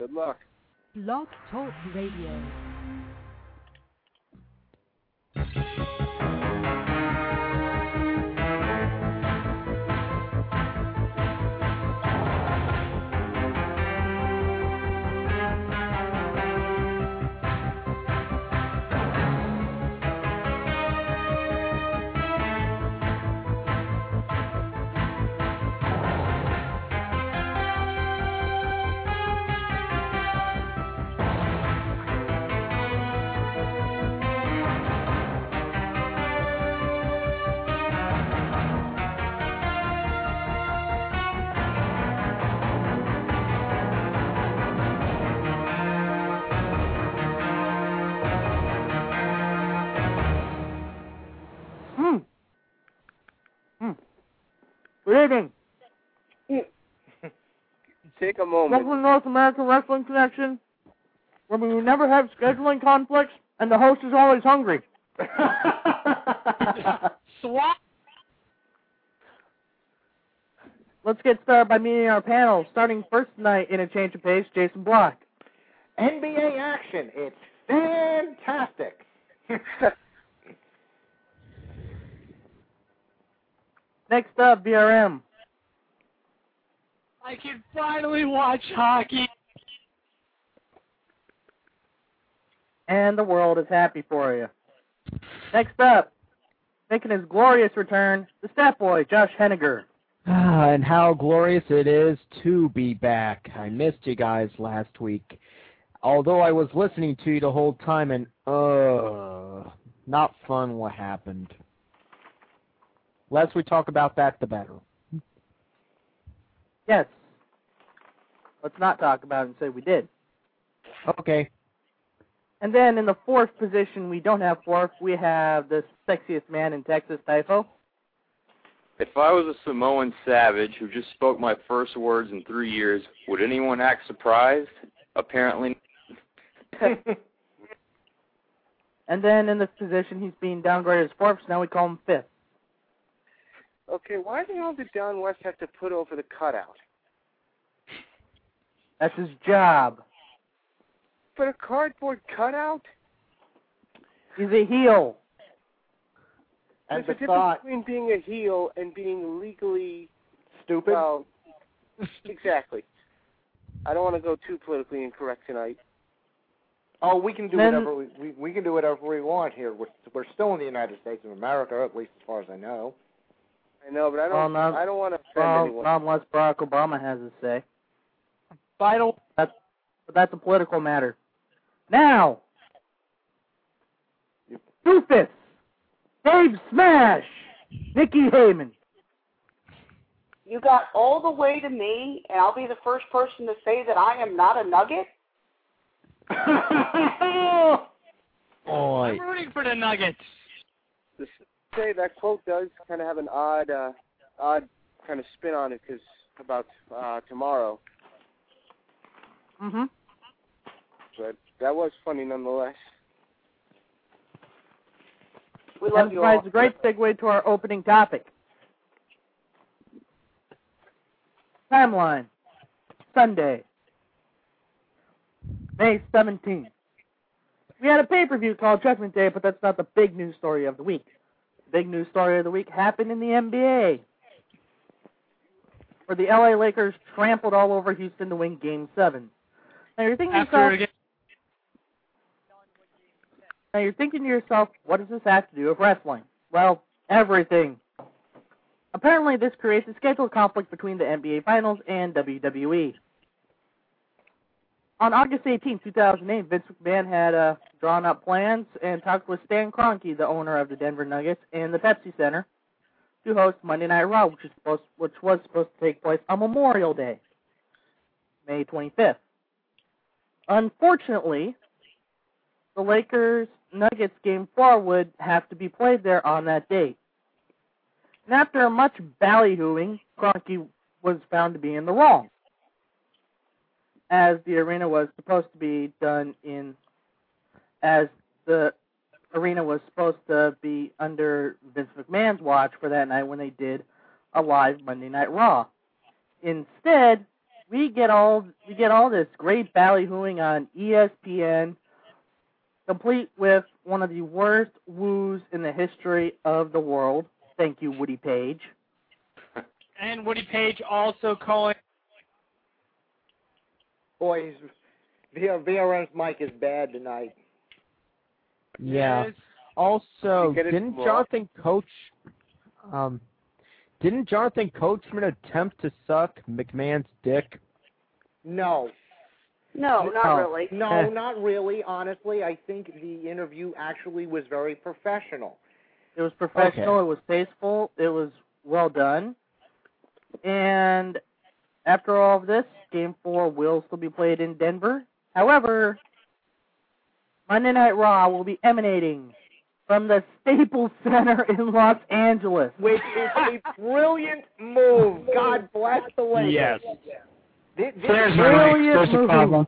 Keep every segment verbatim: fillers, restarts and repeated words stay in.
Good luck. Blog Talk Radio. Good evening. Take a moment. Welcome to North American Wrestling Connection, where we never have scheduling conflicts, and the host is always hungry. Swap. Let's get started by meeting our panel. Starting first tonight in a change of pace, Jason Block. N B A action. It's fantastic. Next up, V R M. I can finally watch hockey. And the world is happy for you. Next up, making his glorious return, the Stat Boy, Josh Henniger. Ah, and how glorious it is to be back. I missed you guys last week. Although I was listening to you the whole time, and, uh, not fun what happened. Less we talk about that, the better. Yes. Let's not talk about it and say we did. Okay. And then in the fourth position, we don't have fourth. We have the sexiest man in Texas, Typho. If I was a Samoan savage who just spoke my first words in three years, would anyone act surprised? Apparently. And then in this position, he's being downgraded as fourth, so now we call him fifth. Okay, why the hell did Don West have to put over the cutout? That's his job. But a cardboard cutout? He's a heel. And There's a besides, difference between being a heel and being legally stupid. Well, exactly. I don't want to go too politically incorrect tonight. Oh, we can do then, whatever we, we we can do whatever we want here. We're we're still in the United States of America, at least as far as I know. I know, but I don't. Well, not, I don't want to offend well, anyone. not unless Barack Obama has his say. Vital. That's, but that's a political matter. Now, Doofus, Dave Smash, Nikki Heyman. You got all the way to me, and I'll be the first person to say that I am not a nugget? Boy. I'm rooting for the Nuggets. Just say that quote does kind of have an odd, uh, odd kind of spin on it, because about uh, tomorrow. Mm-hmm. But that was funny nonetheless. We love That you all. provides a great segue to our opening topic. Timeline, Sunday, May seventeenth. We had a pay-per-view called Judgment Day, but that's not the big news story of the week. The big news story of the week happened in the N B A, where the L A Lakers trampled all over Houston to win Game seven. Now you're thinking to After yourself, again. now you're thinking to yourself, what does this have to do with wrestling? Well, everything. Apparently, this creates a schedule conflict between the N B A Finals and W W E. On August eighteenth, two thousand eight, Vince McMahon had uh, drawn up plans and talked with Stan Kroenke, the owner of the Denver Nuggets, and the Pepsi Center to host Monday Night Raw, which, is supposed, which was supposed to take place on Memorial Day, May twenty-fifth. Unfortunately, the Lakers-Nuggets Game four would have to be played there on that date. And after much ballyhooing, Kroenke was found to be in the wrong, as the arena was supposed to be done in, as the arena was supposed to be under Vince McMahon's watch for that night when they did a live Monday Night Raw. Instead, we get all we get all this great ballyhooing on E S P N, complete with one of the worst woos in the history of the world. Thank you, Woody Page. And Woody Page also calling. Boy, he's, V R N's mic is bad tonight. Yeah. Yes. Also, Get it didn't wrong. Jonathan Coach, um, didn't Jonathan Coachman attempt to suck McMahon's dick? No. No, not No. really. No, not really. Honestly, I think the interview actually was very professional. It was professional. Okay. It was tasteful. It was well done. And after all of this, Game four will still be played in Denver. However, Monday Night Raw will be emanating from the Staples Center in Los Angeles. Which is a brilliant move. God bless the Lakers. Yes. This, this There's is my brilliant exclusive movie. problem.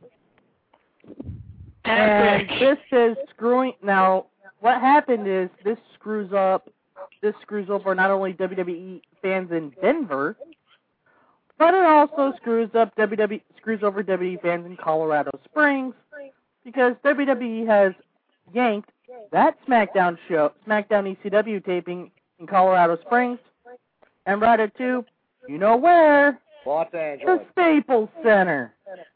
And Epic. this is screwing. Now, what happened is this screws up. This screws over not only W W E fans in Denver, but it also screws up W W E, screws over W W E fans in Colorado Springs, because W W E has yanked that SmackDown show, SmackDown E C W taping in Colorado Springs, and brought it to, you know where, Los the Angeles. Staples Center.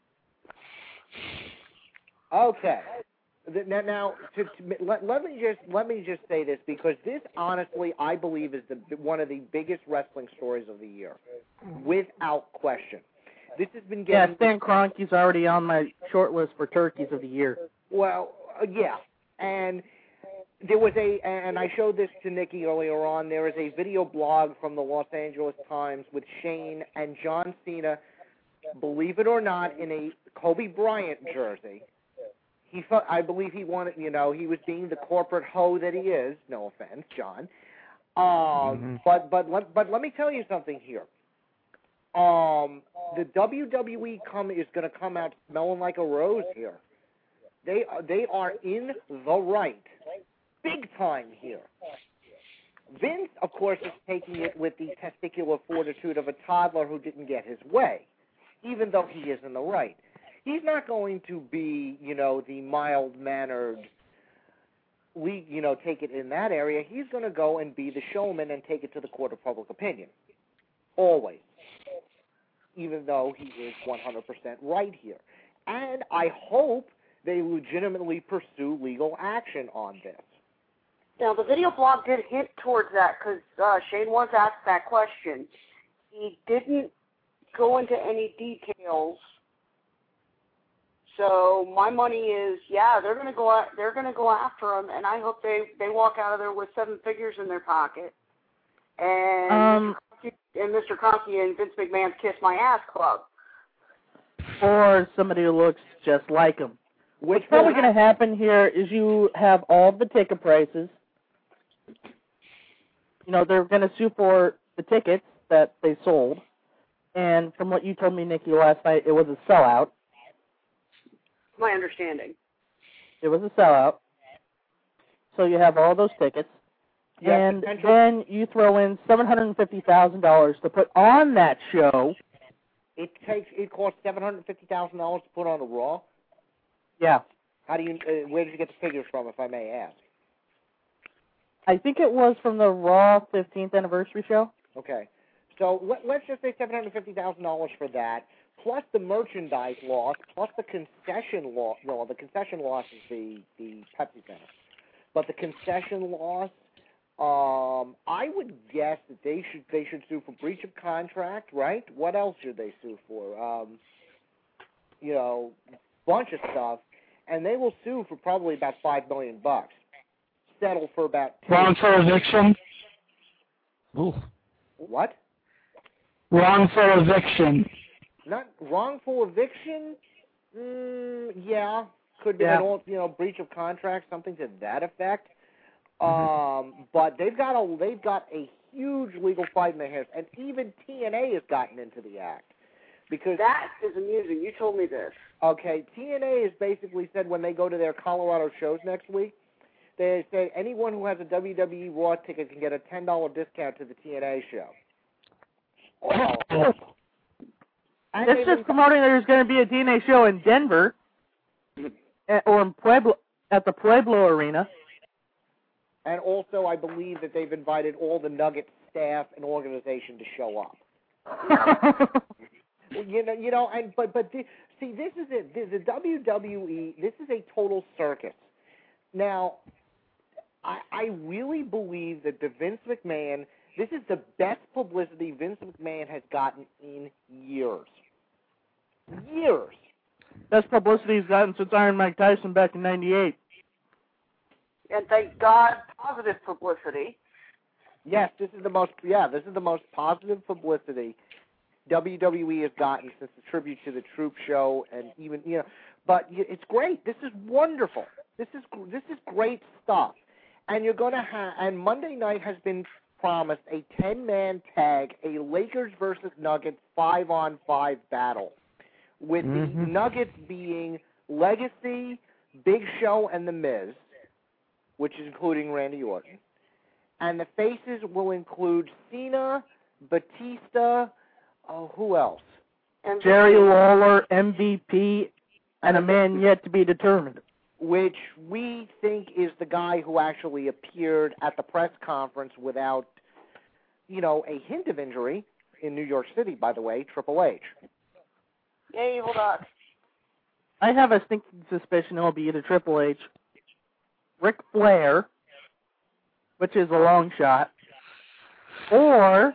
Okay. The- Now, now to, to, let, let me just let me just say this, because this, honestly, I believe is the one of the biggest wrestling stories of the year, without question. This has been Yeah, getting Stan Kroenke's already on my short list for turkeys of the year. well, uh, yeah, and there was a, and I showed this to Nikki earlier on. There is a video blog from the Los Angeles Times with Shane and John Cena, believe it or not, in a Kobe Bryant jersey. He felt, I believe he wanted, you know, he was being the corporate hoe that he is. No offense, John. Um, Mhm. But but let, but let me tell you something here. Um, the W W E come is going to come out smelling like a rose here. They are, they are in the right, big time here. Vince, of course, is taking it with the testicular fortitude of a toddler who didn't get his way, even though he is in the right. He's not going to be, you know, the mild-mannered, we, you know, take it in that area. He's going to go and be the showman and take it to the court of public opinion. Always. Even though he is one hundred percent right here. And I hope they legitimately pursue legal action on this. Now, the video blog did hint towards that because uh, Shane was asked that question. He didn't go into any details. So my money is, yeah, they're gonna go out, they're gonna go after him, and I hope they, they walk out of there with seven figures in their pocket. And Um, and Mister Kroenke and Vince McMahon's Kiss My Ass Club. or somebody who looks just like him. Which What's probably going to happen here is you have all the ticket prices. You know, they're going to sue for the tickets that they sold. And from what you told me, Nikki, last night, it was a sellout. My understanding. It was a sellout. So you have all those tickets. Yeah, and potential- then you throw in seven hundred fifty thousand dollars to put on that show. It takes it costs seven hundred fifty thousand dollars to put on a Raw. Yeah. How do you? Uh, where did you get the figures from, if I may ask? I think it was from the Raw fifteenth anniversary show. Okay, so let, let's just say seven hundred fifty thousand dollars for that, plus the merchandise loss, plus the concession loss. No, the concession loss is the the Pepsi Center, but the concession loss. Um, I would guess that they should they should sue for breach of contract, right? What else should they sue for? Um, you know, bunch of stuff, and they will sue for probably about five million bucks. Settle for about ten. Wrongful eviction. Ooh. What? Wrongful eviction. Not wrongful eviction. Mm, yeah, could be Yeah. an old, you know, breach of contract, something to that effect. Mm-hmm. Um, but they've got a they've got a huge legal fight in their hands, and even T N A has gotten into the act because That is amusing. You told me this. okay, T N A has basically said when they go to their Colorado shows next week, they said anyone who has a W W E Raw ticket can get a ten dollar discount to the T N A show. And It's they've just been- promoting there's going to be a D N A show in Denver, eh, or in Pueblo, at the Pueblo Arena. And also, I believe that they've invited all the Nugget staff and organization to show up. You know, you know, and but but the, see, this is it. The, the W W E. This is a total circus. Now, I, I really believe that the Vince McMahon. This is the best publicity Vince McMahon has gotten in years. Years. Best publicity he's gotten since Iron Mike Tyson back in ninety-eight. And thank God, positive publicity. Yes, this is the most. Yeah, this is the most positive publicity W W E has gotten since the tribute to the Troop show, and even you know. But it's great. This is wonderful. This is this is great stuff. And you're going to have. And Monday night has been promised a ten-man tag, a Lakers versus Nuggets five-on-five battle, with Mm-hmm. the Nuggets being Legacy, Big Show, and The Miz, which is including Randy Orton. And the faces will include Cena, Batista, oh, who else? And Jerry Lawler, M V P, and a man yet to be determined. Which we think is the guy who actually appeared at the press conference without, you know, a hint of injury in New York City, by the way, Triple H. Yay, hold on. I have a stinking suspicion it'll be either Triple H, Ric Flair, which is a long shot, or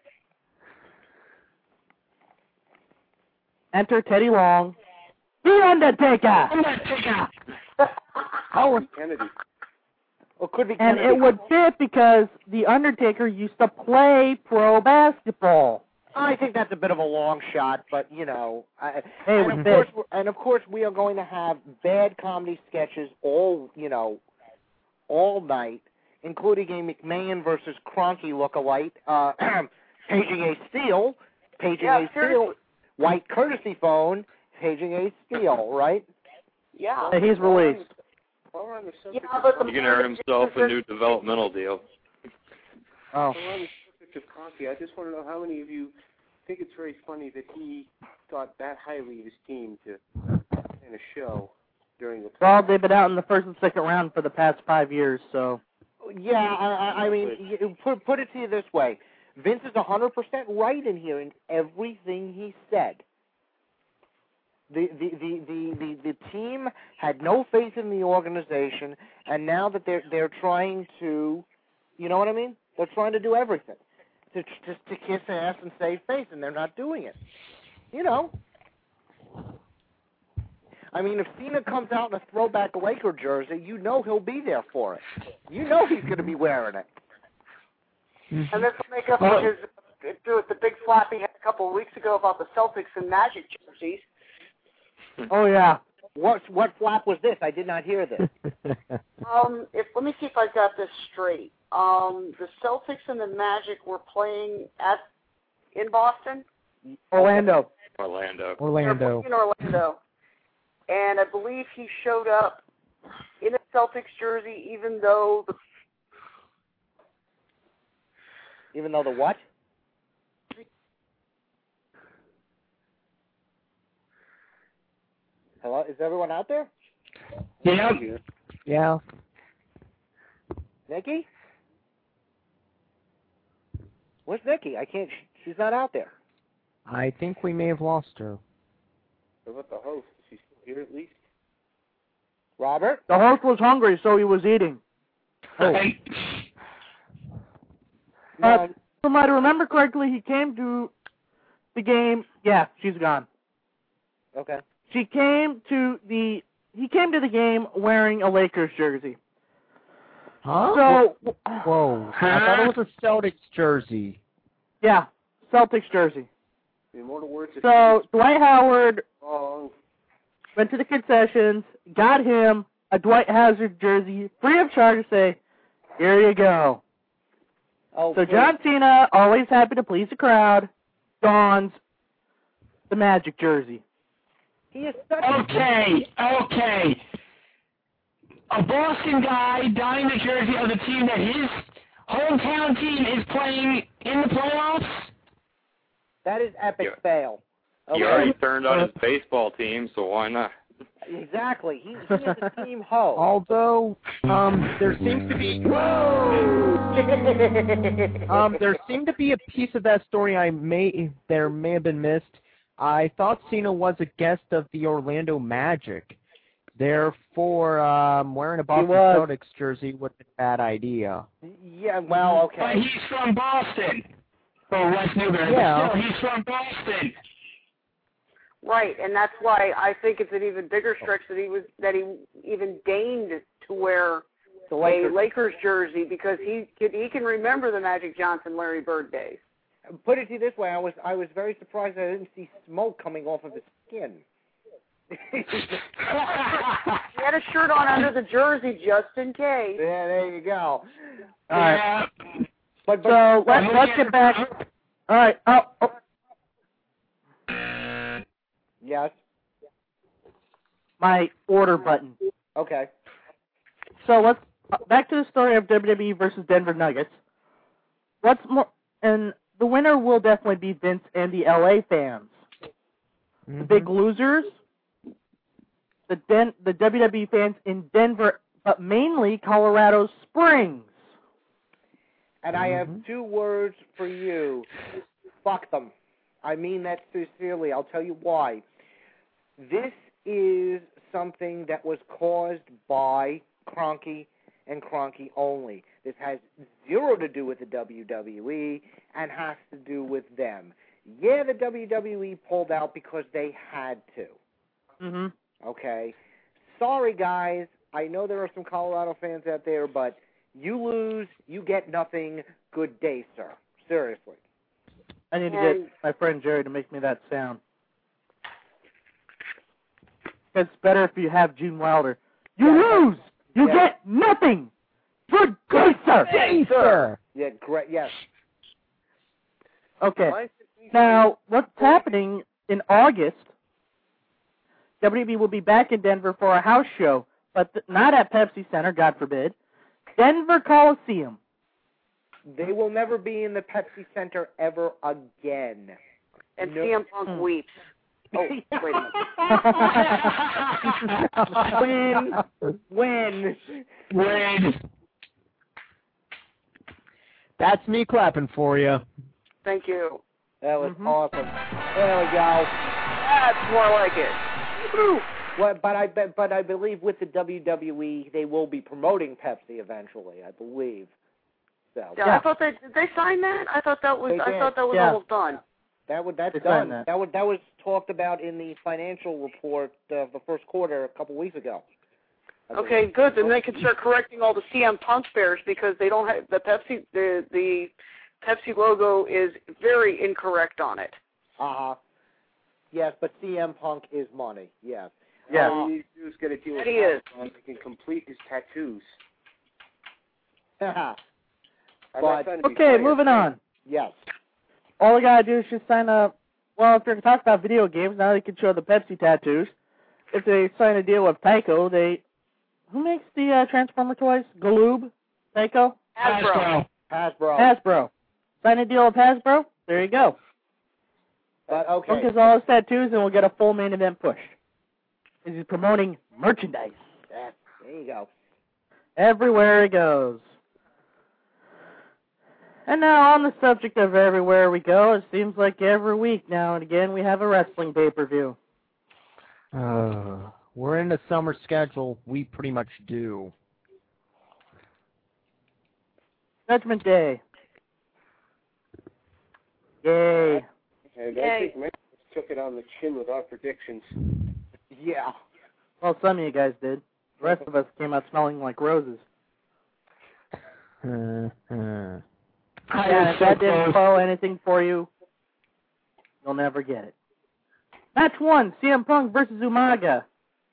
enter Teddy Long, The Undertaker. Undertaker. Oh, Kennedy. Or could be And Kennedy. it would fit because The Undertaker used to play pro basketball. I think that's a bit of a long shot, but you know, I, Hey, it and, would of fit. course, we're- and of course, we are going to have bad comedy sketches all you know, all night, including a McMahon versus Cronky lookalike, uh, paging a steal, paging Yeah, a steal, seriously. white courtesy phone, paging a steal, right? Yeah. Hey, he's released. While we're on the subject Yeah, of but the He can earn himself a new developmental deal. Oh. While we're on the subject of Conky, I just want to know how many of you think it's very funny that he thought that highly of his team to in a show during the Well, they've been out in the first and second round for the past five years, so. Yeah, I, I I mean, you- put put it to you this way: Vince is a hundred percent right in here in everything he said. The the, the, the, the the team had no faith in the organization, and now that they're they're trying to, you know what I mean? They're trying to do everything to just to kiss ass and save face, and they're not doing it. You know. I mean, if Cena comes out in a throwback Laker jersey, you know he'll be there for it. You know he's going to be wearing it. And this will make up for his do it the big flap he had a couple of weeks ago about the Celtics and Magic jerseys. Oh, yeah. What what flap was this? I did not hear this. Um, if let me see if I got this straight. Um, the Celtics and the Magic were playing at in Boston. Orlando. Orlando. Orlando. In Orlando, and I believe he showed up in a Celtics jersey, even though the Even though the what? Hello, is everyone out there? Yeah. Yeah. Nikki? Where's Nikki? I can't. She's not out there. I think we may have lost her. What about the host? Is he still here at least? Robert? The host was hungry, so he was eating. Hey. Uh, if I remember correctly, he came to the game. Yeah, she's gone. Okay. She came to the. He came to the game wearing a Lakers jersey. Huh? So, Whoa. I thought it was a Celtics jersey. yeah, Celtics jersey. In mortal words, if So Dwight Howard wrong, went to the concessions, got him a Dwight Howard jersey free of charge to say, here you go. Oh, So please. John Cena, always happy to please the crowd, dons the Magic jersey. He is such a Okay, okay. A Boston guy donning the jersey of the team that his hometown team is playing in the playoffs? That is epic Yeah. fail. He already turned on his baseball team, so why not? Exactly. He, he is a team ho. Although, um, there seems to be um, there seemed to be a piece of that story I may there may have been missed. I thought Cena was a guest of the Orlando Magic. Therefore, um, wearing a Boston Celtics jersey was a bad idea. Yeah, well, okay. But he's from Boston. Oh, Wes Newberry. Yeah. But still, he's from Boston. Right, and that's why I think it's an even bigger stretch that he was that he even deigned to wear The a Lakers. Lakers jersey because he could, he can remember the Magic Johnson, Larry Bird days. Put it to you this way, I was I was very surprised I didn't see smoke coming off of his skin. He had a shirt on under the jersey just in case. Yeah, there you go. All right. But, but So let's let's get back. All right. Oh, oh. yes. My order button. Okay. So let's back to the story of W W E versus Denver Nuggets. What's more, and the winner will definitely be Vince and the L A fans. Mm-hmm. The big losers, the Den the W W E fans in Denver, but mainly Colorado Springs. And I have Mhm. two words for you. Fuck them. I mean that sincerely. I'll tell you why. This is something that was caused by Kroenke and Kroenke only. This has zero to do with the W W E and has to do with them. Yeah, the W W E pulled out because they had to. Mm-hmm. Okay? Sorry, guys. I know there are some Colorado fans out there, but you lose, you get nothing. Good day, sir. Seriously. I need to And- get my friend Jerry to make me that sound. It's better if you have Gene Wilder. You Yeah. lose! You Yeah. get nothing! Good day, sir! Hey, sir! Yeah, great. Yes. Okay. My- Now, what's happening in August, W W E will be back in Denver for a house show, but th- not at Pepsi Center, God forbid. Denver Coliseum. They will never be in the Pepsi Center ever again. And No. C M Punk Hmm. weeps. Oh, wait a minute. When? When? When? That's me clapping for you. Thank you. That was Mhm. awesome. There we go. That's more like it. Woo. Well, but I bet, but I believe with the W W E they will be promoting Pepsi eventually. I believe. So Yeah, Yeah. I thought they did they sign that? I thought that was They I did. thought that was Yeah. almost done. that would that's They done. signed that. That would that was talked about in the financial report of the first quarter a couple weeks ago. I believe. Okay, good. Then they can start correcting all the C M Punk spares because they don't have the Pepsi the the Pepsi logo is very incorrect on it. Uh huh. Yes, but C M Punk is money. Yes. Yeah. All he needs to do is get a deal with That he is. Amazon. He can complete his tattoos. Uh, I'm But- not trying to be Okay, funny. moving on. yes. All they gotta do is just sign up. Well, if they're gonna talk about video games, now they can show the Pepsi tattoos. If they sign a deal with Tyco, they who makes the uh, Transformer toys? Galoob, Tyco, Hasbro. Hasbro. Hasbro. Sign a deal with Hasbro. There you go. But okay. Look at all his tattoos, and we'll get a full main event push. He's promoting merchandise That- there you go. everywhere he goes. And now, on the subject of everywhere we go, it seems like every week now and again we have a wrestling pay-per-view. Uh, we're in the summer schedule. We pretty much do. Judgment Day. Yay. And Yay. I think Memphis took it on the chin with our predictions. Yeah. Well, some of you guys did. The rest of us came out smelling like roses. Uh, uh. I Yeah, was if so that didn't close. spoil anything for you, you'll never get it. Match one, C M Punk versus Umaga.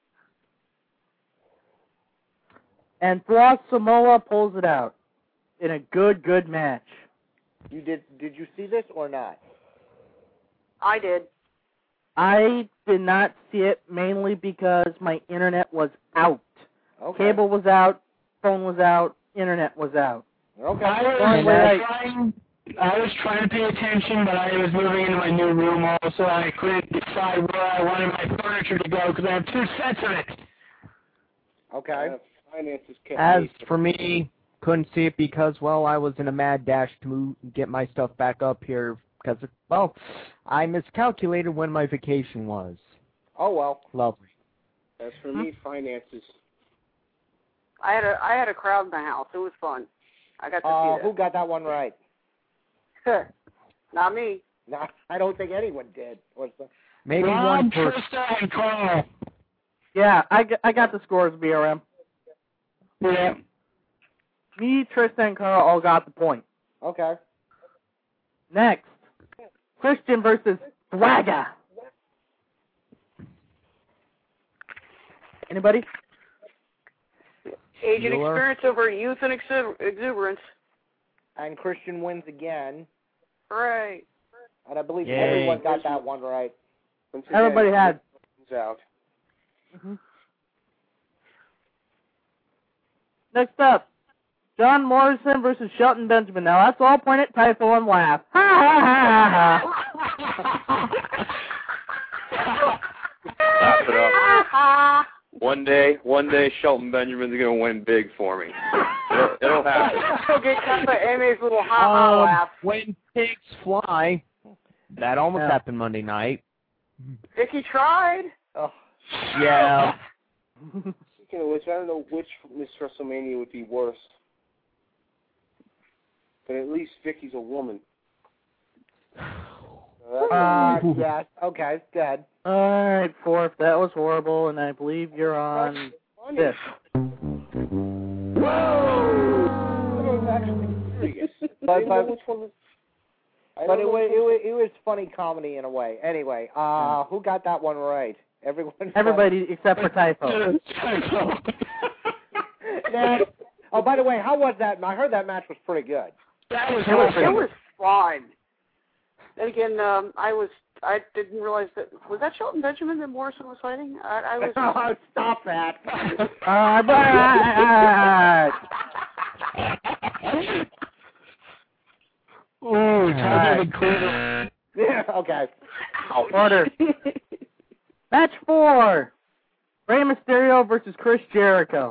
And Floss Samoa pulls it out in a good, good match. You did? Did you see this or not? I did. I did not see it mainly because my internet was out. Okay. Cable was out, phone was out, internet was out. Okay. I One was way I- trying I was trying to pay attention, but I was moving into my new room also. I couldn't decide where I wanted my furniture to go because I have two sets of it. Okay. Uh, finances kept As me- for me, couldn't see it because, well, I was in a mad dash to move, get my stuff back up here because, well, I miscalculated when my vacation was. Oh, well. Lovely. As for me, finances. I had a I had a crowd in the house. It was fun. I got to Uh, see who got that one right? that. Not me. No, I don't think anyone did. What's the... Maybe Rob, one person. Trista, and Carl. Yeah, I, g- I got the scores, B R M. Yeah. Me, Tristan, and Carl all got the point. Okay. Next, Christian versus Braga. Anybody? Age and Bueller. experience over youth and exuber- exuberance. And Christian wins again. Hooray. And I believe Yay. everyone got that one right. Once again, Everybody had. comes out. Mm-hmm. Next up, John Morrison versus Shelton Benjamin. Now that's all point at Typho and laugh. Ha ha ha ha. Laugh it up. One day, one day, Shelton Benjamin's gonna win big for me. It'll, it'll happen. Go get Kappa Amy's little ha ha Um, laugh. when pigs fly, that almost Yeah. happened Monday night. Vicky tried. Oh. Yeah. Speaking of which, I don't know which Miss WrestleMania would be worse. But at least Vicky's a woman. So Uh, Ooh. yes. Okay, good. Alright, fourth, that was horrible, and I believe you're on funny. fifth. I was actually curious. But- I didn't know but- which one was. I But don't it know was, which it one- was it was funny comedy in a way. Anyway, uh, who got that one right? Everyone. Everybody except for Typho. Next. Oh, by the way, how was that? I heard that match was pretty good. That was It was, awesome. it was fun. Then again, um, I was I didn't realize that was that Shelton Benjamin that Morrison was fighting. I, I was. Oh, stop that. Uh, but, Ooh, Alright. Typho the Yeah, okay. Order. Match four. Rey Mysterio versus Chris Jericho.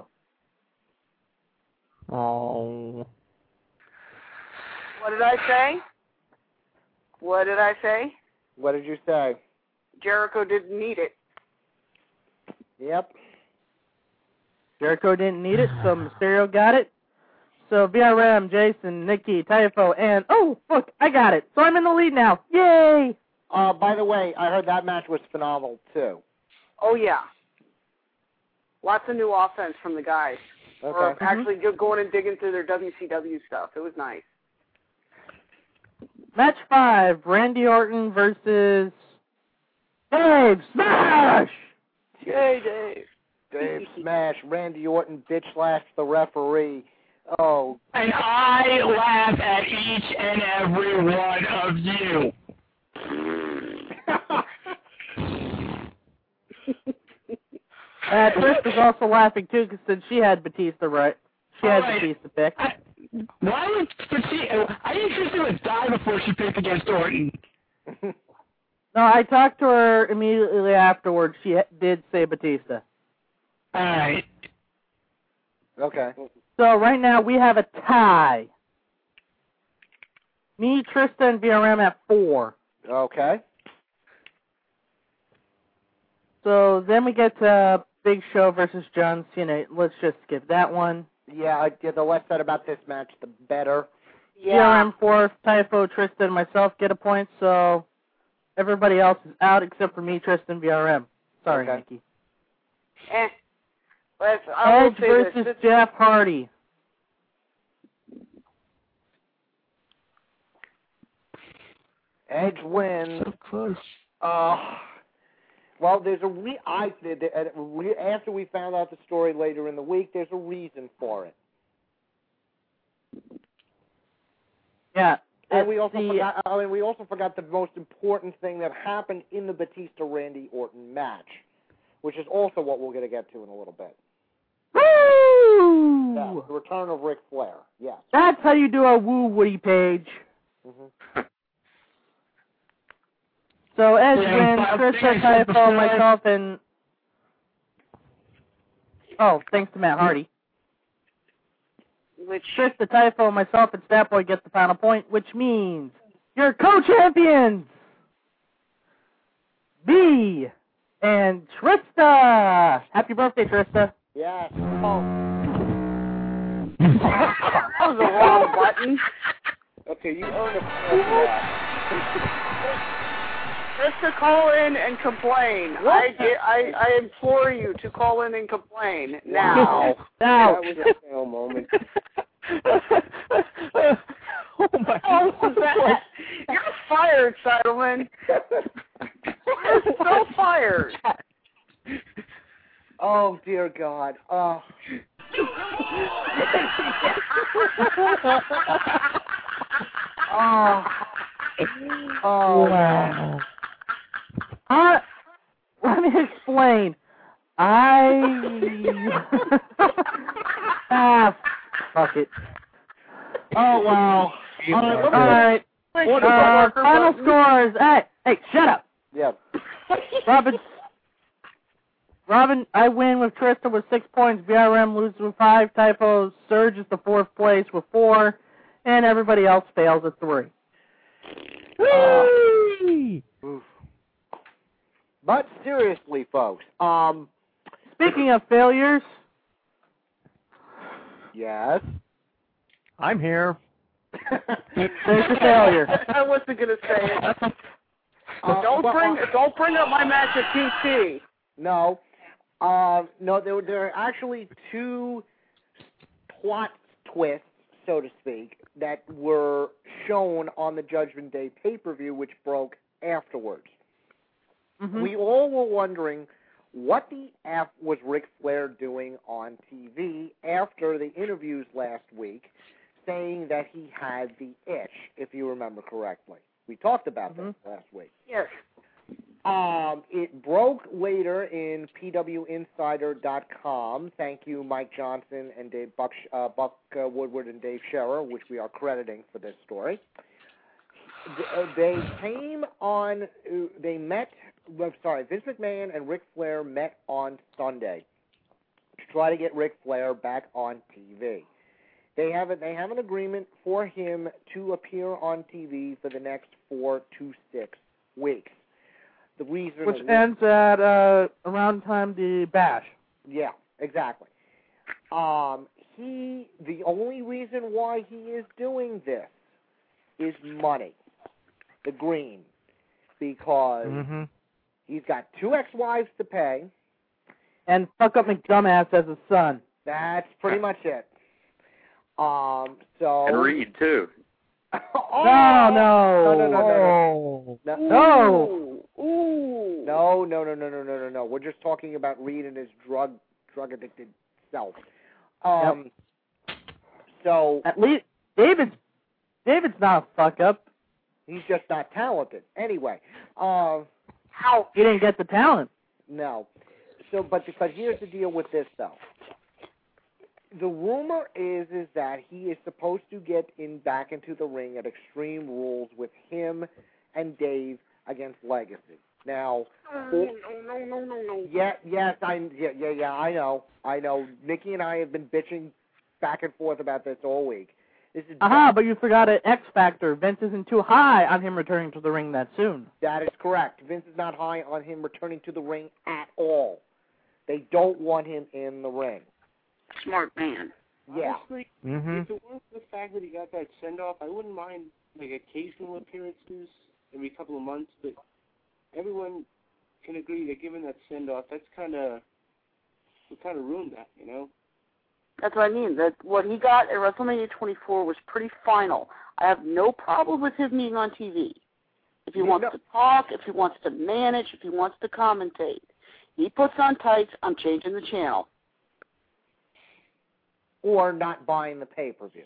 Oh. What did I say? What did I say? What did you say? Jericho didn't need it. Yep. Jericho didn't need it, so Mysterio got it. So V R M, Jason, Nikki, Typho, and oh, look, I got it. So I'm in the lead now. Yay! Uh, by the way, I heard that match was phenomenal too. Oh yeah. Lots of new offense from the guys. Okay. Or actually go- going and digging through their W C W stuff. It was nice. Match five, Randy Orton versus Dave Smash! Yay, Dave. Dave Smash, Randy Orton bitch slaps the referee. Oh. And I laugh at each and every one of you. Uh, Trish was also laughing too, because since she had Batista right, she had Alright. Batista pick. I, why would Batista? I think Tristan would die before she picked against Orton. No, I talked to her immediately afterwards. She ha- did say Batista. All right. Okay. So right now we have a tie. Me, Tristan, and V R M at four. Okay. So then we get to Big Show versus John Cena. Let's just skip that one. Yeah, I, yeah, the less said about this match, the better. V R M fourth, Typho, Tristan, myself get a point, so everybody else is out except for me, Tristan, V R M. Sorry, Okay. Nikki. Eh. Let's, I will Edge say versus this. Jeff Hardy. Edge wins. So close. Uh, well, there's a re- I did after we found out the story later in the week. There's a reason for it, Yeah. and we also the, forgot. I mean, we also forgot the most important thing that happened in the Batista Randy Orton match, which is also what we're going to get to in a little bit. Woo! Yeah, the return of Ric Flair. Yes. That's how you do a woo, Woody Page. Mm-hmm. So Edge Yeah, wins, I Chris think I says said Typho, before- myself, and... Oh, thanks to Matt Hardy. Which Chris the Typho, myself, and Statboy get the final point, which means you're co-champions! B and Trista! Happy birthday, Trista. Yes. Oh. that was the wrong button. Okay, you earned a point for that. Trista, call in and complain. I, I I implore you to call in and complain now. Now. That was a fail moment. Oh my Oh, what's that? You're fired, Seidelman. You're so fired. Oh dear God. Oh. oh. Oh. Wow. Uh, let me explain. I... ah, fuck it. Oh, wow. All right. All right. Uh, final scores. Hey, hey, shut up. Yeah. Robin, Robin, I win with Trista with six points. B R M loses with five. Typho Surge is the fourth place with four. And everybody else fails at three. Uh, but seriously, folks, um, speaking of failures, yes, I'm here. There's a failure. I wasn't gonna say it. Uh, don't well, bring uh, don't bring up my match at T T. No, uh, no, there, there are actually two plot twists, so to speak, that were shown on the Judgment Day pay-per-view, which broke afterwards. Mm-hmm. We all were wondering what the F was Ric Flair doing on T V after the interviews last week, saying that he had the itch, if you remember correctly. We talked about mm-hmm. this last week. Yes. Um, it broke later in P W Insider dot com. Thank you, Mike Johnson and Dave Buck, uh, Buck uh, Woodward and Dave Scherer, which we are crediting for this story. They came on, uh, they met, well, sorry, Vince McMahon and Ric Flair met on Sunday to try to get Ric Flair back on T V. They have, a, they have an agreement for him to appear on T V for the next four to six weeks. The reason Which ends at uh, around time the bash. Yeah, exactly. Um, he, the only reason why he is doing this is money. The green. Because Mm-hmm. he's got two ex-wives to pay. And fuck up McDumbass as a son. That's pretty much it. Um, so... And Reed, too. oh, no, no, no, no, no, no, no, no, no. Ooh. no, no, no, no, no, no, no, no. We're just talking about Reed and his drug, drug-addicted self. Um, yep. So at least David's, David's not a fuck up. He's just not talented. Anyway, um, how he didn't get the talent. No. So, but but here's the deal with this though. The rumor is is that he is supposed to get in back into the ring at Extreme Rules with him and Dave against Legacy. Now, no, no, no, no, no, no. Yeah, yes, I yeah, yeah, yeah, I know, I know. Nikki and I have been bitching back and forth about this all week. This is Aha, but you forgot an X factor. Vince isn't too high on him returning to the ring that soon. That is correct. Vince is not high on him returning to the ring at all. They don't want him in the ring. Smart man. Yeah. Honestly, Mm-hmm. if it weren't for the fact that he got that send-off, I wouldn't mind like occasional appearances every couple of months, but everyone can agree that given that send-off, that's kind of, we kind of ruined that, you know? That's what I mean. That what he got at WrestleMania twenty-four was pretty final. I have no problem with him being on T V. If he You wants know- to talk, if he wants to manage, if he wants to commentate. He puts on tights, I'm changing the channel. Or not buying the pay-per-view.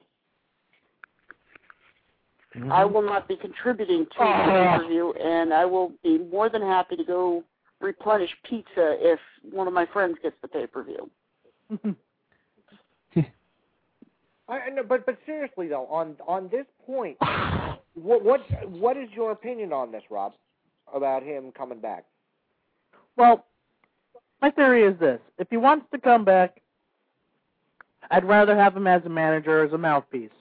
Mm-hmm. I will not be contributing to the pay-per-view, and I will be more than happy to go replenish pizza if one of my friends gets the pay-per-view. I, no, but but seriously though, on on this point, what what what is your opinion on this, Rob, about him coming back? Well, my theory is this: if he wants to come back, I'd rather have him as a manager or as a mouthpiece.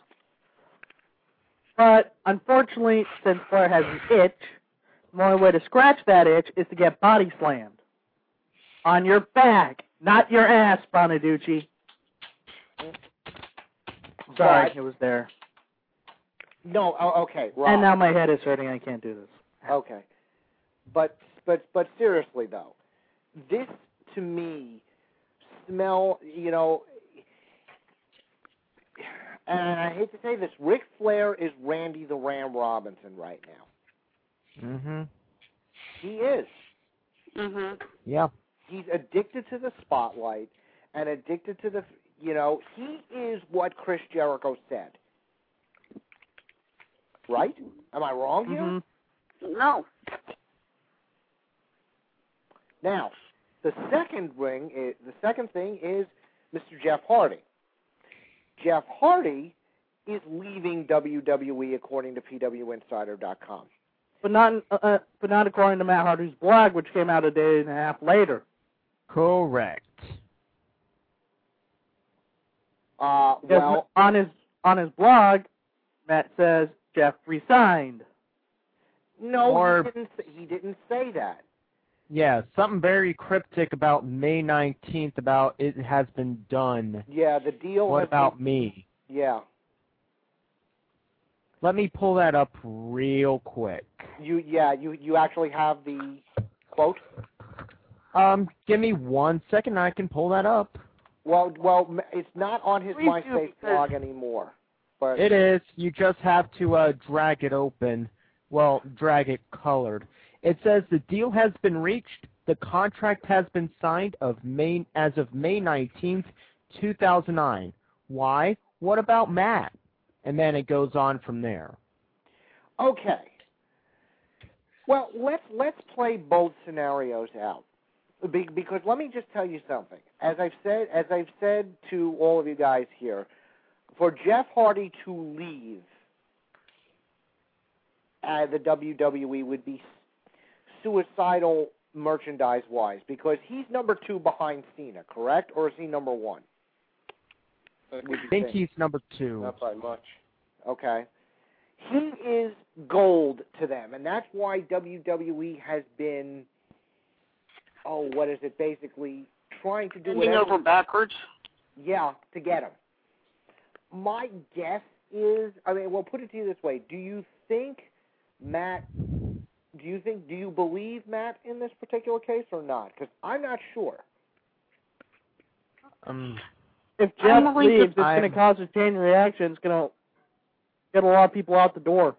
But unfortunately, since Flair has an itch, the only way to scratch that itch is to get body slammed on your back, not your ass, Bonaducci. Sorry, But, it was there. No, oh, okay, Rob. And now my head is hurting. I can't do this. Okay, but but but seriously though, this to me smell. You know, and I hate to say this, Ric Flair is Randy the Ram Robinson right now. Mhm. He is. Mhm. Yeah. He's addicted to the spotlight and addicted to the. You know, he is what Chris Jericho said. Right? Am I wrong here? Mm-hmm. No. Now, the second ring, is, the second thing is Mister Jeff Hardy. Jeff Hardy is leaving W W E according to P W Insider dot com. But not, uh, but not according to Matt Hardy's blog, which came out a day and a half later. Correct. Uh, well, on his on his blog, Matt says Jeff resigned. No, or, he didn't. He didn't say that. Yeah, something very cryptic about May nineteenth about it has been done. Yeah, the deal. What has about been, me? Yeah. Let me pull that up real quick. You yeah you you actually have the quote. Um, give me one second. I can pull that up. Well, well, it's not on his Please do, MySpace because- blog anymore. But It is. You just have to uh, drag it open. Well, drag it colored. It says the deal has been reached. The contract has been signed of May as of May nineteenth, two thousand nine. Why? What about Matt? And then it goes on from there. Okay. Well, let's let's play both scenarios out. Be, because let me just tell you something. As I've said, as I've said to all of you guys here, for Jeff Hardy to leave uh, the W W E would be suicidal merchandise-wise, because he's number two behind Cena, correct? Or is he number one? I think he's number two. Not by much. Okay. He is gold to them, and that's why W W E has been, oh, what is it, basically trying to do Bending whatever. over backwards. Yeah, to get him. My guess is, I mean, well, put it to you this way. Do you think Matt, do you think, do you believe Matt in this particular case or not? Because I'm not sure. Um, If I'm Jeff willing to- leaves, it's going I'm- to cause a chain reaction. It's going to get a lot of people out the door.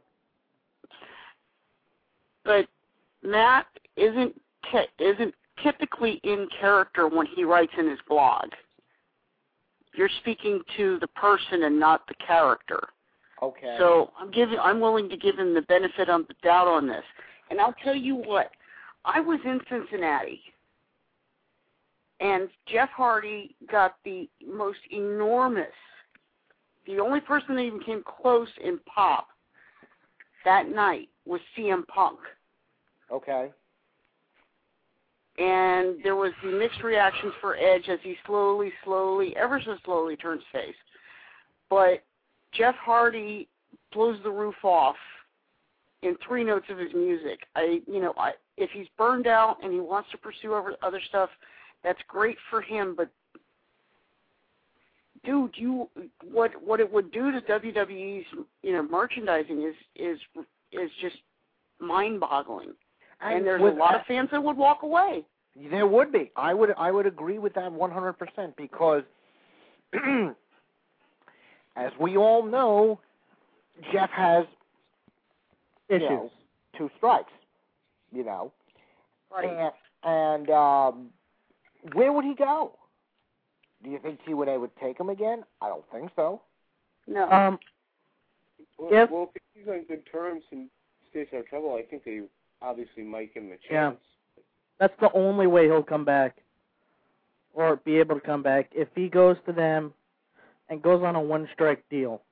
But Matt isn't isn't typically in character when he writes in his blog. You're speaking to the person and not the character. Okay. So I'm giving I'm willing to give him the benefit of the doubt on this. And I'll tell you what, I was in Cincinnati, and Jeff Hardy got the most enormous, the only person that even came close in pop that night was C M Punk. Okay. And there was the mixed reactions for Edge as he slowly, slowly, ever so slowly turns face. But Jeff Hardy blows the roof off in three notes of his music. I, you know, I, if he's burned out and he wants to pursue over other stuff, that's great for him. But dude, you, what what it would do to W W E's, you know, merchandising is is is just mind-boggling. And there's a lot of fans that would walk away. There would be. I would I would agree with that one hundred percent because, as we all know, Jeff has Issues. you know, two strikes, you know. Right. And, and um, where would he go? Do you think T one A would take him again? I don't think so. No. Um, Well, If- well, if he's on good terms and stays out of trouble, I think they obviously might give him a Yeah. chance. That's the only way he'll come back, or be able to come back, if he goes to them and goes on a one-strike deal.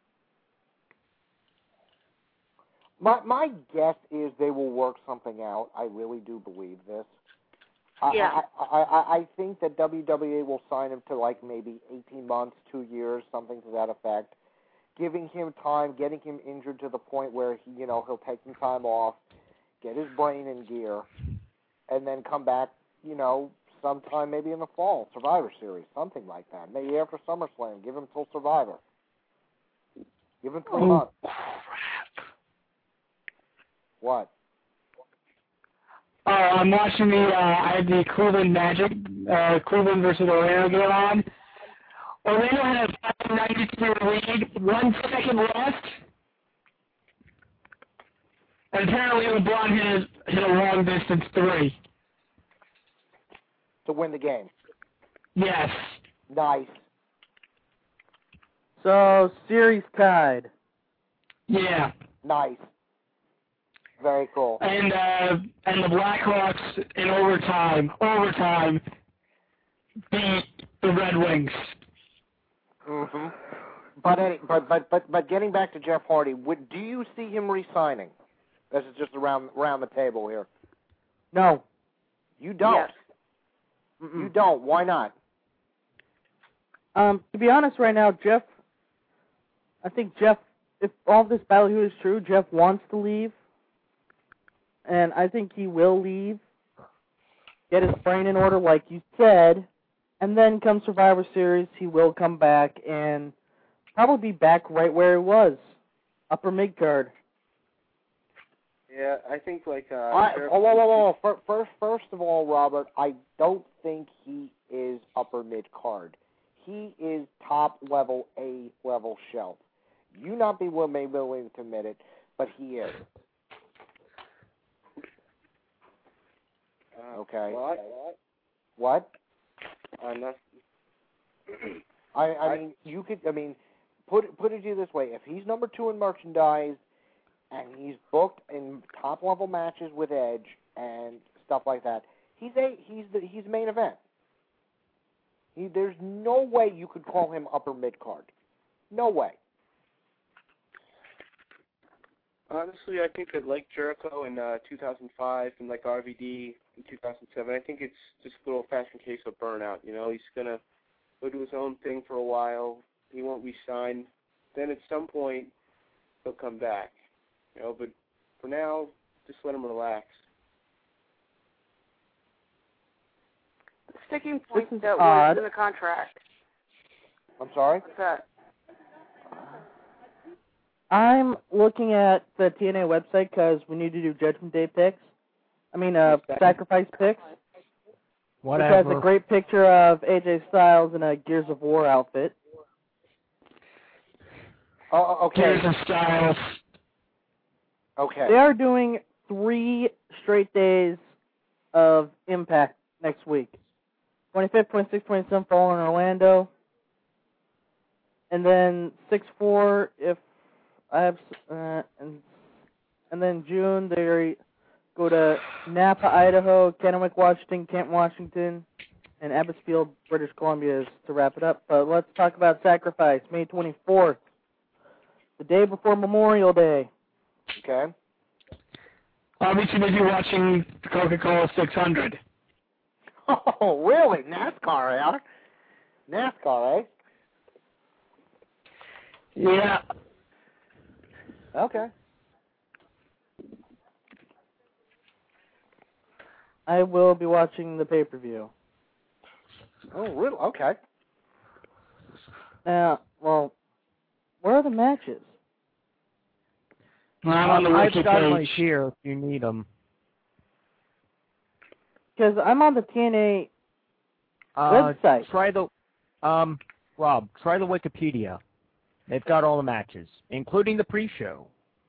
My my guess is they will work something out. I really do believe this. I, Yeah. I, I, I, I think that W W E will sign him to like maybe eighteen months, two years, something to that effect, giving him time, getting him injured to the point where he, you know, he'll take some time off, get his brain in gear, and then come back, you know, sometime maybe in the fall, Survivor Series, something like that. Maybe after SummerSlam, give him till Survivor. Give him three Oh, months. crap. What? Uh, I'm watching the, uh, I had the Cleveland Magic, uh, Cleveland versus Orlando game on. Orlando had a five ninety-three lead, one second left. And apparently LeBron hit, his, hit a long distance three. To win the game. Yes. Nice. So, series tied. Yeah. Nice. Very cool. And uh, and the Blackhawks in overtime, overtime, beat the Red Wings. Mm-hmm. But, any, but but but but getting back to Jeff Hardy, would, do you see him re-signing? This is just around around the table here. No. You don't. Yes. Mm-mm. You don't. Why not? Um, to be honest, right now, Jeff, I think Jeff, if all this ballyhoo is true, Jeff wants to leave, and I think he will leave, get his brain in order, like you said, and then come Survivor Series, he will come back and probably be back right where he was, upper mid card. Yeah, I think like uh. I, Sheriff- oh, whoa, whoa, whoa, whoa. First, first of all, Robert, I don't think he is upper mid card. He is top level, A level shelf. You not be willing, may willing to admit it, but he is. Uh, Okay. What? What? Uh, nothing. I, I mean, you could. I mean, put put it to you this way: if he's number two in merchandise, and he's booked in top level matches with Edge and stuff like that, he's a he's the he's main event. He, there's no way you could call him upper mid card. No way. Honestly, I think that like Jericho in uh, two thousand five and like R V D in two thousand seven, I think it's just a little old-fashioned case of burnout. You know, he's going to go do his own thing for a while. He won't re-sign. Then at some point, he'll come back. You know, but for now, just let him relax. The sticking point This is that odd. was in the contract. I'm sorry. What's that? I'm looking at the T N A website because we need to do Judgment Day picks. I mean, uh, sacrifice picks. Whatever. Which has a great picture of A J Styles in a Gears of War outfit. Oh, okay. Gears of Styles. Okay. They are doing three straight days of Impact next week. twenty-fifth, twenty-sixth, twenty-seventh, all in Orlando. And then six four, if I have, uh, and, and then June, they go to Napa, Idaho, Kennewick, Washington, Kent, Washington, and Abbotsfield, British Columbia is to wrap it up. But let's talk about Sacrifice, May twenty-fourth, the day before Memorial Day. Okay. I'll be too busy watching the Coca-Cola six hundred. Oh, really? NASCAR, eh? NASCAR, eh? Yeah. Okay. I will be watching the pay-per-view. Oh, really? Okay. Now, well, where are the matches? I'm on the I've wiki got my page. here if you need them. Because I'm on the T N A Uh, website. Try the, um, Rob, try the Wikipedia. They've got all the matches, including the pre-show.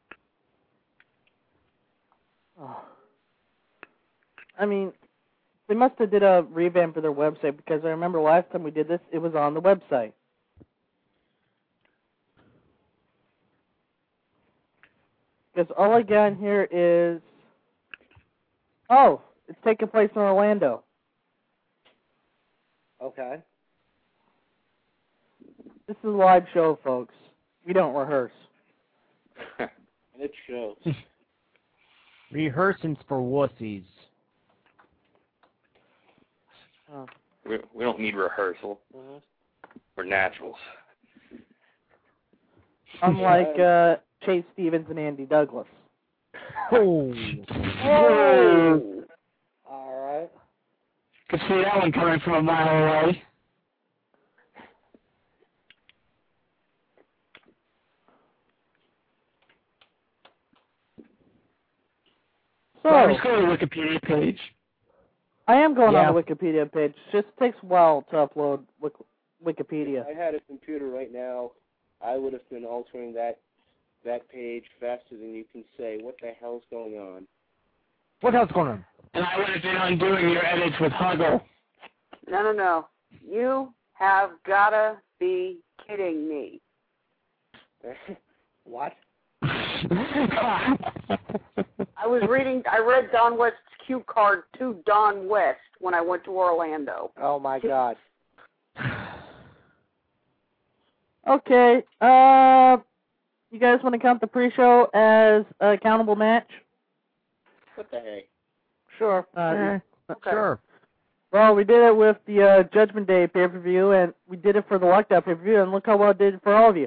Oh. I mean, they must have did a revamp for their website because I remember last time we did this, it was on the website. Because all I got in here is, oh, it's taking place in Orlando. Okay. This is a live show, folks. We don't rehearse. And it shows. Rehearsing's for wussies. Oh. We, we don't need rehearsal. Mm-hmm. We're naturals. Unlike uh, Chase Stevens and Andy Douglas. Oh. Oh! All right. Could see that one coming from a mile away. So, Well, just go to the Wikipedia page. I am going Yeah. on the Wikipedia page. It just takes a while to upload Wik- Wikipedia. If I had a computer right now, I would have been altering that that page faster than you can say. What the hell's going on? What else going on? And I would have been undoing your edits with Huggle. No, no, no. You have gotta be kidding me. What? I was reading, I read Don West's cue card to Don West when I went to Orlando. Oh, my God. Okay, uh, you guys want to count the pre-show as a countable match? What the heck? Sure. Uh, Eh, Okay. Sure. Well, we did it with the uh, Judgment Day pay-per-view, and we did it for the Lockdown pay-per-view, and look how well it did for all of you.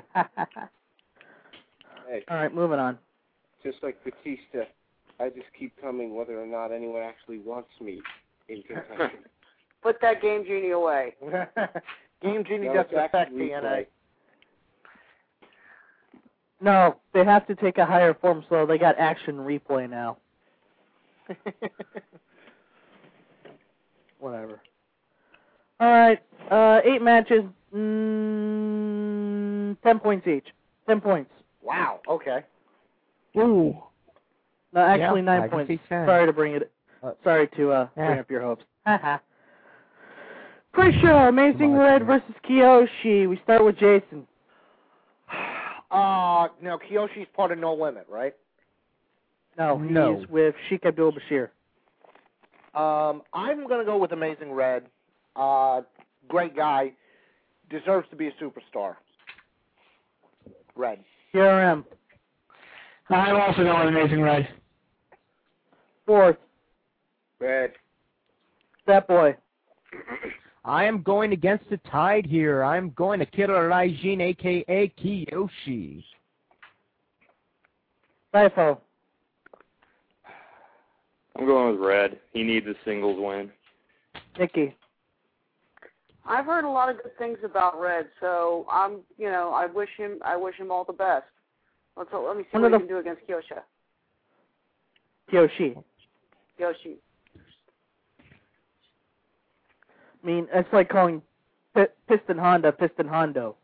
Hey, All right, moving on. just like Batista, I just keep coming whether or not anyone actually wants me in contention. Put that Game Genie away. Game Genie No, doesn't it's affect actually D N A. replay. No, they have to take a higher form, so they got action replay now. Whatever. All right, uh, eight matches, mm, ten points each. Ten points. Wow, okay. Ooh. No, actually Yeah, nine I can points. see ten. Sorry to bring it. Uh, sorry to uh, yeah. bring up your hopes. Pre-show, Amazing My Red turn. versus Kiyoshi. We start with Jason. Uh, now, Kiyoshi's part of No Limit, right? No, No. he's with Sheik Abdul-Bashir. Um, I'm going to go with Amazing Red. Uh, great guy. Deserves to be a superstar. Red. P R M. I'm also going Amazing Red. Fourth, Red. That Boy. I am going against the tide here. I'm going to Killer Raijin, a k a. Kiyoshi. Typho. I'm going with Red. He needs a singles win. Nikki. I've heard a lot of good things about Red, so I'm, you know, I wish him, I wish him all the best. Let's let me see One what of he the- can do against Kyosha. Kiyoshi. Yoshi. I mean, it's like calling P- Piston Honda Piston Hondo.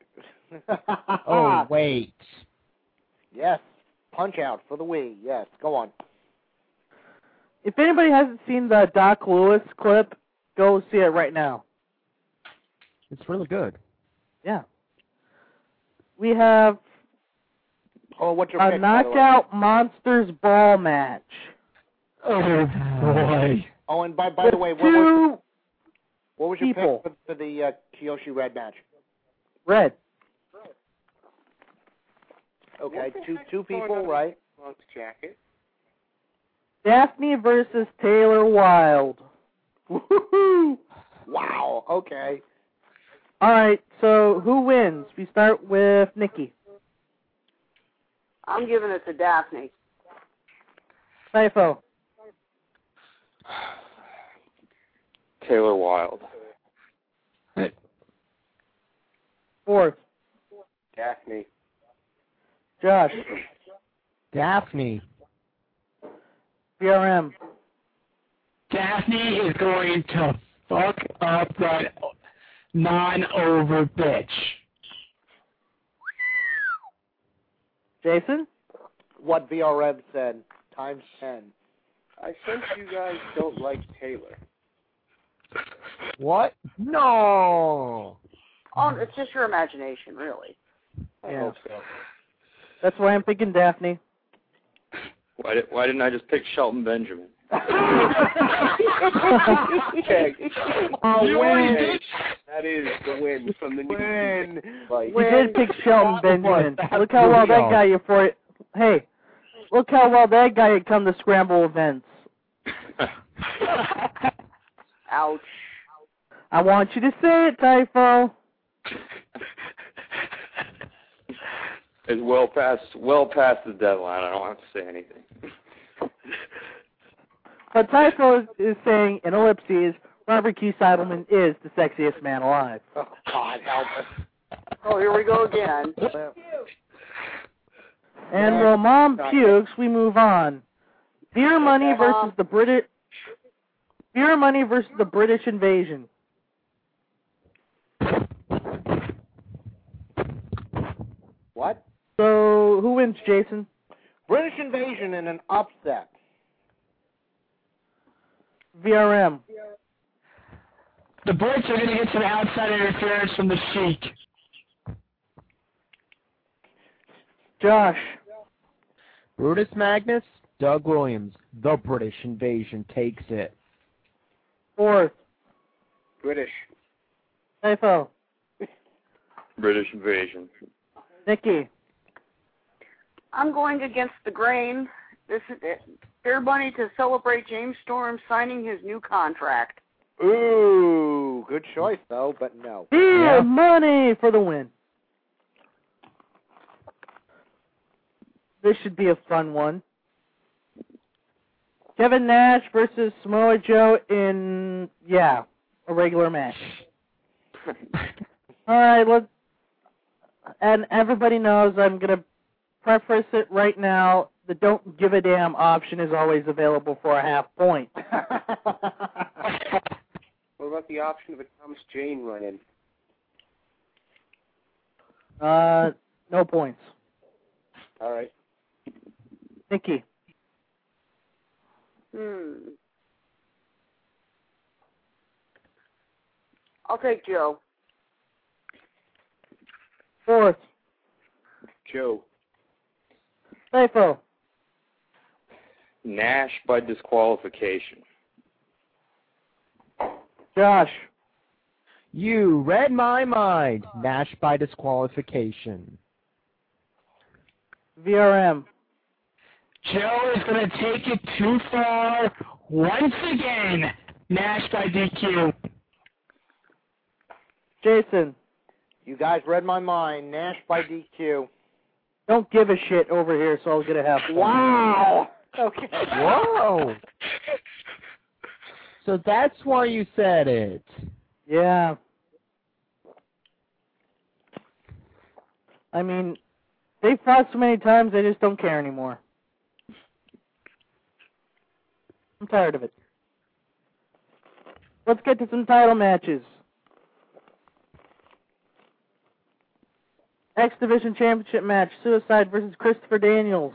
Oh, wait. Yes. Punch Out for the Wii. Yes. Go on. If anybody hasn't seen the Doc Lewis clip, go see it right now. It's really good. Yeah. We have Oh, what's your a pick, by the way? Knockout Monsters Ball match. Oh, boy. Oh, and by by with the way, what was, two what was your people. pick for, for the uh, Kiyoshi Red match? Red. Okay, What the two heck's two going people, on? right? Monk's jacket. Daphne versus Taylor Wilde. Woohoo! Wow. Okay. All right, so who wins? We start with Nikki. I'm giving it to Daphne. Typho. Taylor Wilde. Fourth. Daphne. Josh. Daphne. P R M. Daphne is going to fuck up that non-over bitch. Jason. What V R M said times ten. I sense you guys don't like Taylor. What? No. Oh, it's just your imagination, really. I Yeah. hope so. That's why I'm picking Daphne. Why, did, why didn't I just pick Shelton Benjamin? Okay. Oh, You win. already did. That is the win from the new Win. fight. You did pick Shelton Benjamin. That's Look how well that real. got you for it. Hey, look how well that got you come to scramble events. Ouch. I want you to say it, Typho. It's well past well past the deadline. I don't have to say anything. But Typho is, is saying in ellipses, Robert Q. Seidelman is the sexiest man alive. Oh, God, help us. Oh, here we go again. And while Mom pukes, we move on. Beer Money versus the British. Beer Money versus the British Invasion. What? So who wins, Jason? British Invasion in an upset. V R M. The Brits are going to get some outside interference from the Sheik. Josh. Brutus Magnus, Doug Williams. The British Invasion takes it. Fourth. British. Typho. British Invasion. Nikki. I'm going against the grain. This is it. Beer Money to celebrate James Storm signing his new contract. Ooh, good choice, though, but no. Beer Yeah. Money for the win. This should be a fun one. Kevin Nash versus Samoa Joe in, yeah, a regular match. All right, let's, and everybody knows I'm going to preface it right now. The don't give a damn option is always available for a half point. What about the option of a Thomas Jane run-in? Uh, no points. All right. Nikki. Hmm. I'll take Joe. Fourth. Joe. Typho. Nash by disqualification. Josh. You read my mind. Nash by disqualification. V R M. Joe is going to take it too far once again. Nash by D Q. Jason. You guys read my mind. Nash by D Q. Don't give a shit over here, so I'll get a half point. Wow. Okay. Whoa. So that's why you said it. Yeah. I mean, they fought so many times, they just don't care anymore. I'm tired of it. Let's get to some title matches. X Division Championship match, Suicide versus Christopher Daniels.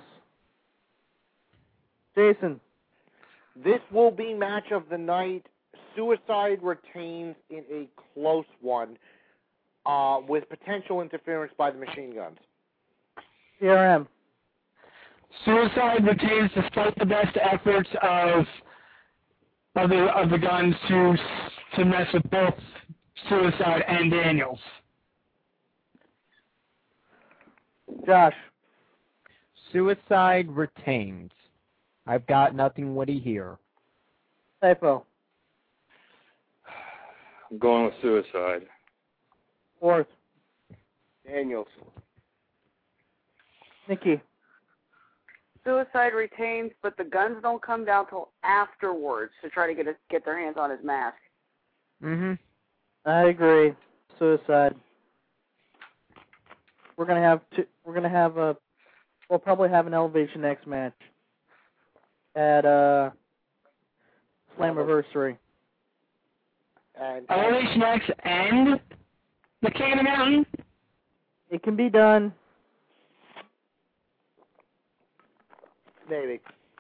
Jason. This will be match of the night. Suicide retains in a close one uh, with potential interference by the Machine Guns. C R M. Suicide retains despite the best efforts of of the of the Guns to to mess with both Suicide and Daniels. Josh. Suicide retains. I've got nothing witty here. Typho. I'm going with Suicide. Fourth. Daniels. Nikki. Suicide retains, but the Guns don't come down till afterwards to try to get a, get their hands on his mask. Mm-hmm. I agree. Suicide. We're gonna have to. We're gonna have a. We'll probably have an Elevation X match at uh Slammiversary. And Elevation X and the King of the Mountain. It can be done. maybe.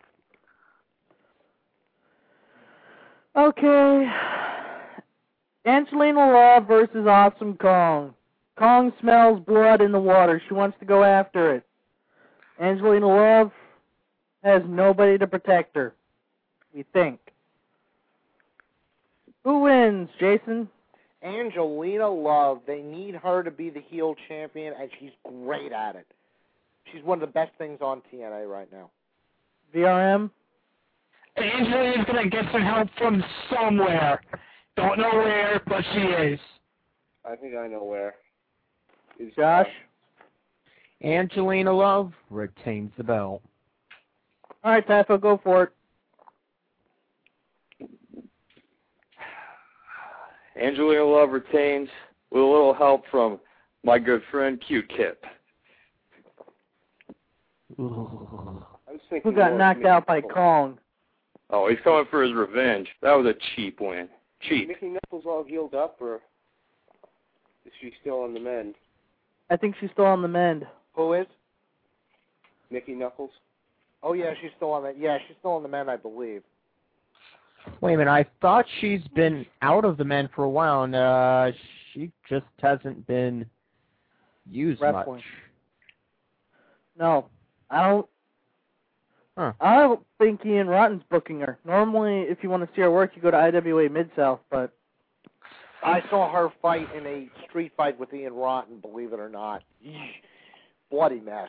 Okay. Angelina Love versus Awesome Kong. Kong smells blood in the water. She wants to go after it. Angelina Love has nobody to protect her. we think. Who wins, Jason? Angelina Love. They need her to be the heel champion, and she's great at it. She's one of the best things on T N A right now. V R M? Angelina's going to get some help from somewhere. Don't know where, but she is. I think I know where. Is Josh? Angelina Love retains the belt. All right, Typho, go for it. Angelina Love retains with a little help from my good friend Q-Tip. I was thinking Who got more knocked out by Knuckles. Kong? Oh, he's coming for his revenge. That was a cheap win. Cheap. Mickey Knuckles all healed up, or is she still on the mend? I think she's still on the mend. Who is? Mickey Knuckles? Oh, yeah, she's still on the, yeah, she's still on the mend, I believe. Wait a minute, I thought she's been out of the men for a while, and uh, she just hasn't been used Wrestling. much. No, I don't. Huh. I don't think Ian Rotten's booking her. Normally, if you want to see her work, you go to I W A Mid-South, but I saw her fight in a street fight with Ian Rotten, believe it or not. Eesh. Bloody mess.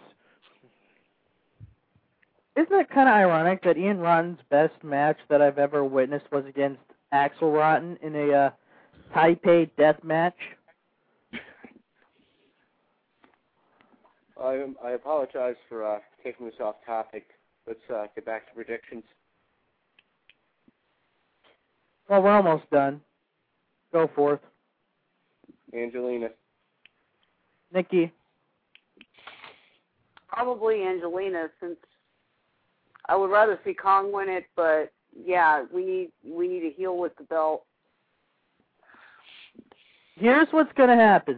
isn't it kind of ironic that Ian Rotten's best match that I've ever witnessed was against Axel Rotten in a uh, Taipei death match? I I apologize for uh, taking this off topic. Let's uh, get back to predictions. Well, we're almost done. Go forth. Angelina. Nikki. Probably Angelina, since I would rather see Kong win it, but yeah, we need we need a heel with the belt. Here's what's going to happen.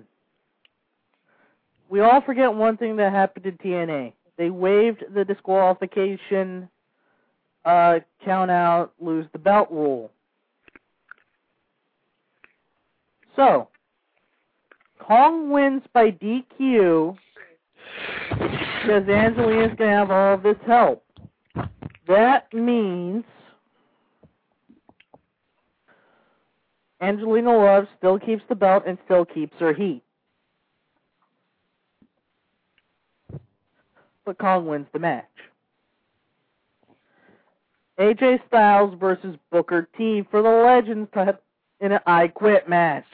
We all forget one thing that happened in T N A. They waived the disqualification, uh, count out, lose the belt rule. So, Kong wins by D Q because Angelina's going to have all of this help. That means Angelina Love still keeps the belt and still keeps her heat. But Kong wins the match. A J Styles versus Booker T for the Legends title in an I Quit match.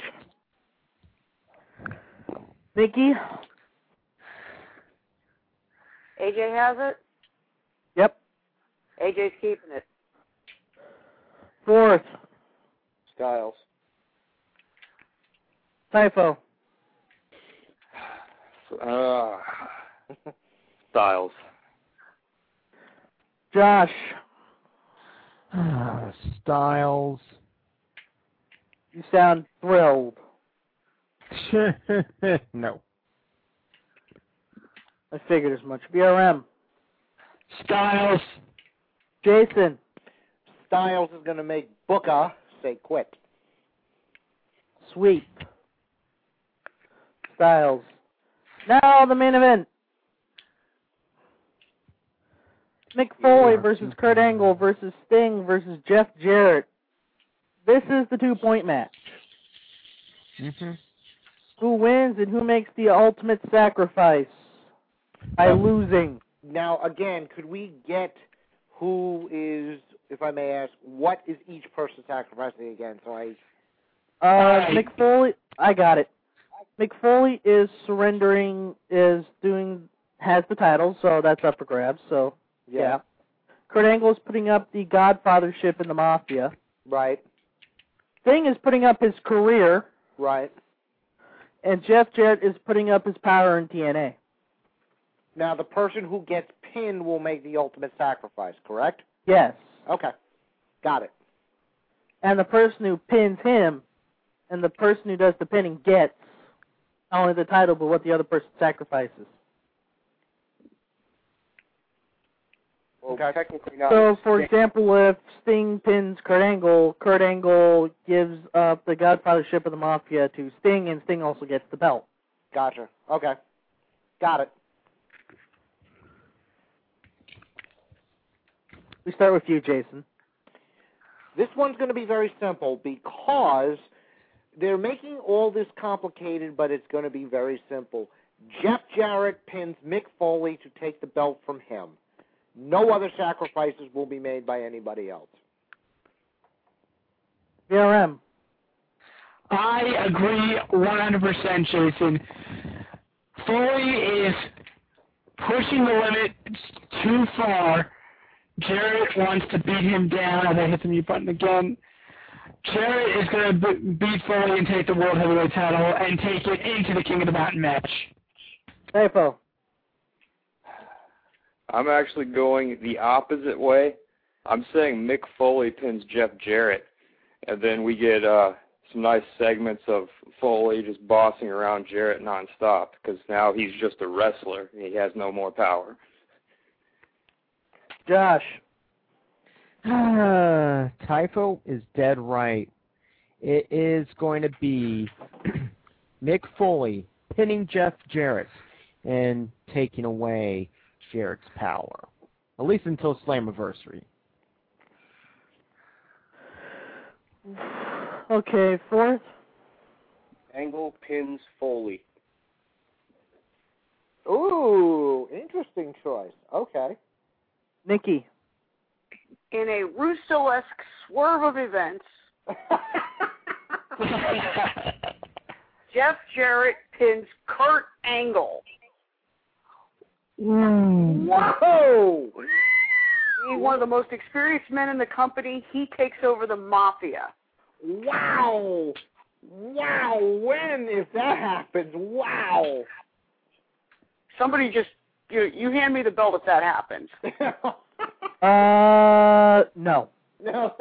Nikki? A J has it? Yep. A J's keeping it. Fourth. Styles. Typho. Uh, Styles. Josh. Styles. You sound thrilled. No. I figured as much. V R M. Styles. Jason. Styles is going to make Booker say quit. Sweep. Styles. Now the main event. Mick Foley versus Kurt Angle versus Sting versus Jeff Jarrett. This is the two-point match. Mm-hmm. Who wins and who makes the ultimate sacrifice by losing? Now, again, could we get who is, if I may ask, what is each person sacrificing again? So I... Uh, Mick Foley, I got it. Mick Foley is surrendering, is doing, has the title, so that's up for grabs, so, yeah. yeah. Kurt Angle is putting up the Godfathership in the Mafia. Right. Sting is putting up his career. Right. And Jeff Jarrett is putting up his power in T N A. Now, the person who gets pinned will make the ultimate sacrifice, correct? Yes. Okay. Got it. And the person who pins him and the person who does the pinning gets not only the title, but what the other person sacrifices. Well, okay. Technically not. So, for example, if Sting pins Kurt Angle, Kurt Angle gives up the Godfathership of the Mafia to Sting, and Sting also gets the belt. Gotcha. Okay. Got it. We start with you, Jason. This one's going to be very simple because they're making all this complicated, but it's going to be very simple. Jeff Jarrett pins Mick Foley to take the belt from him. No other sacrifices will be made by anybody else. V R M. I agree one hundred percent, Jason. Foley is pushing the limit too far. Jarrett wants to beat him down. I hit the mute button again. Jarrett is going to b- beat Foley and take the World Heavyweight title and take it into the King of the Mountain match. Typo. I'm actually going the opposite way. I'm saying Mick Foley pins Jeff Jarrett, and then we get uh, some nice segments of Foley just bossing around Jarrett nonstop because now he's just a wrestler. He has no more power. Josh. Typho is dead right. It is going to be Mick Foley pinning Jeff Jarrett and taking away Jarrett's power, at least until Slammiversary. Okay, fourth. Angle pins Foley. Ooh, interesting choice. Okay. Nikki. In a Russo-esque swerve of events, Jeff Jarrett pins Kurt Angle. Mm. Whoa! Being one of the most experienced men in the company, he takes over the Mafia. Wow! Wow! When if that happens? Wow! Somebody just you you hand me the belt if that happens. Uh, no. No.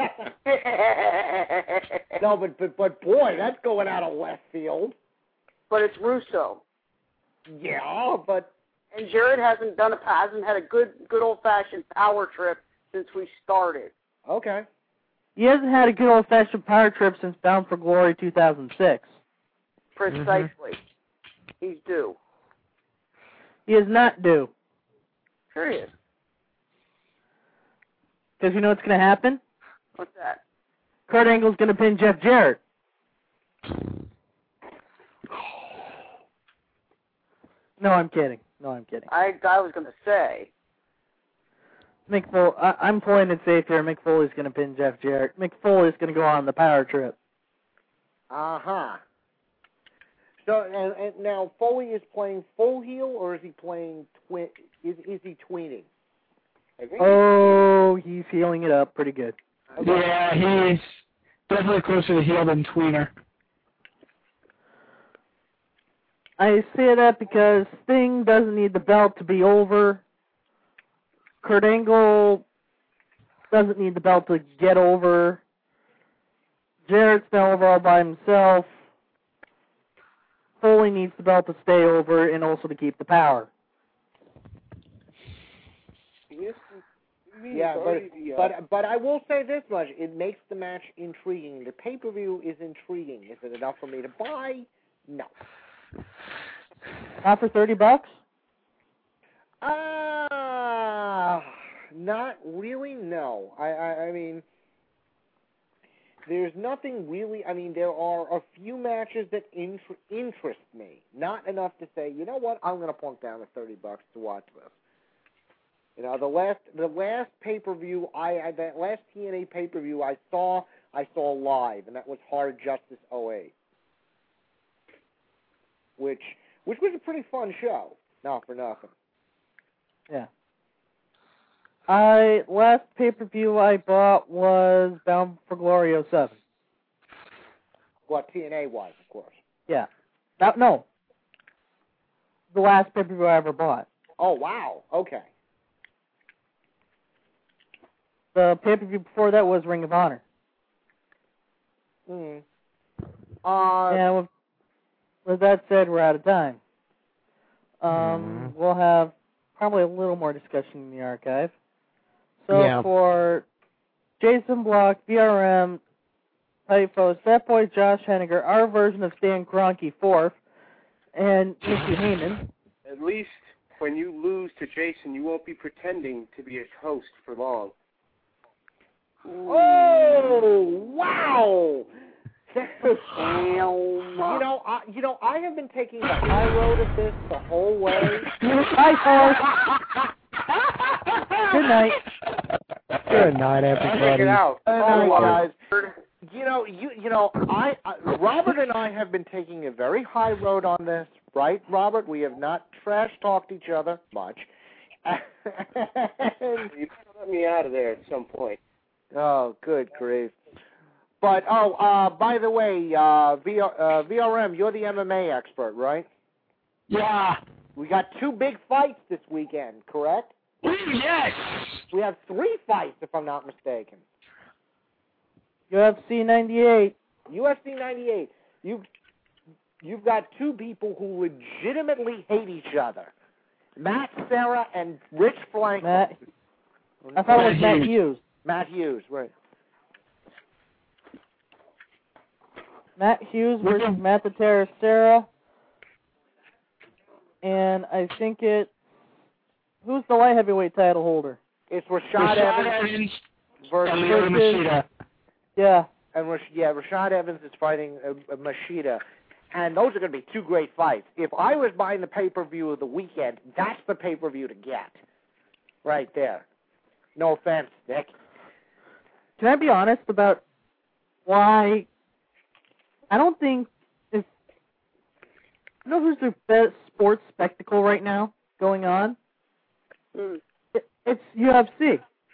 no, but, but but boy, that's going out of left field. But it's Russo. Yeah, but and Jarrett hasn't done a hasn't had a good good old fashioned power trip since we started. Okay. He hasn't had a good old-fashioned power trip since Bound for Glory two thousand six. Precisely. Mm-hmm. He's due. He is not due. Sure he is. Because you know what's going to happen? What's that? Kurt Angle's going to pin Jeff Jarrett. No, I'm kidding. No, I'm kidding. I I was going to say. Mick Foley, I, I'm playing it safe here. Mick Foley's going to pin Jeff Jarrett. Mick Foley's going to go on the power trip. Uh-huh. So, and, and now Foley is playing full heel, or is he playing twin? Is is he tweening? I think Oh, he's healing it up pretty good. Okay. Yeah, he's definitely closer to heel than tweener. I say that because Sting doesn't need the belt to be over. Kurt Angle doesn't need the belt to get over. Jarrett's now over all by himself. Foley needs the belt to stay over and also to keep the power. Yes, Yeah, but, the, uh, but but I will say this much: it makes the match intriguing. The pay-per-view is intriguing. Is it enough for me to buy? No. Not for thirty bucks? Ah, uh, not really. No, I, I I mean, there's nothing really. I mean, there are a few matches that inter- interest me. Not enough to say, you know what, I'm going to plunk down the thirty bucks to watch this. You know, the last the last pay per view I, I that last T N A pay per view I saw I saw live, and that was Hard Justice oh eight, which which was a pretty fun show. Not for nothing. Yeah. I last pay per view I bought was Bound for Glory oh seven. What T N A was, of course. Yeah. That, no. The last pay per view I ever bought. Oh wow. Okay. The pay per view before that was Ring of Honor. Hmm. Uh. And with, with that said, we're out of time. Um, Mm. We'll have probably a little more discussion in the archive. So Yeah. for Jason Block, V R M, Typhos, Fat Boy Josh Henniger, our version of Stan Kroenke fourth, and Mickey Heyman. At least when you lose to Jason, you won't be pretending to be his host for long. Oh, wow! Damn. You know, I, you know, I have been taking the high road of this the whole way. Bye, folks. Good night. Good night, everybody. Check it out. Good Oh, night, guys. You know, you you know, I, I Robert and I have been taking a very high road on this, right, Robert? We have not trash talked each other much. And, You let me out of there at some point. oh, good grief! But oh, uh, by the way, uh, V R, uh, V R M, you're the M M A expert, right? Yeah. We got two big fights this weekend, correct? Yes. We have three fights, if I'm not mistaken. U F C ninety-eight. U F C ninety-eight. You, you've got two people who legitimately hate each other. Matt Serra and Rich Franklin. Matt. I thought it was Matt Hughes. Matt Hughes, right. Matt Hughes versus Matt the Terror Serra. And I think it's... Who's the light heavyweight title holder? It's Rashad, Rashad Evans, Evans versus... and Lyoto Machida. Yeah. And Rash, yeah, Rashad Evans is fighting uh, uh, Machida. And those are going to be two great fights. If I was buying the pay-per-view of the weekend, that's the pay-per-view to get. Right there. No offense, Nick. Can I be honest about why... I don't think... if You know who's the best sports spectacle right now going on? Mm. It, it's U F C.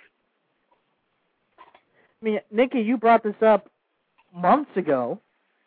I mean, Nikki, you brought this up months ago.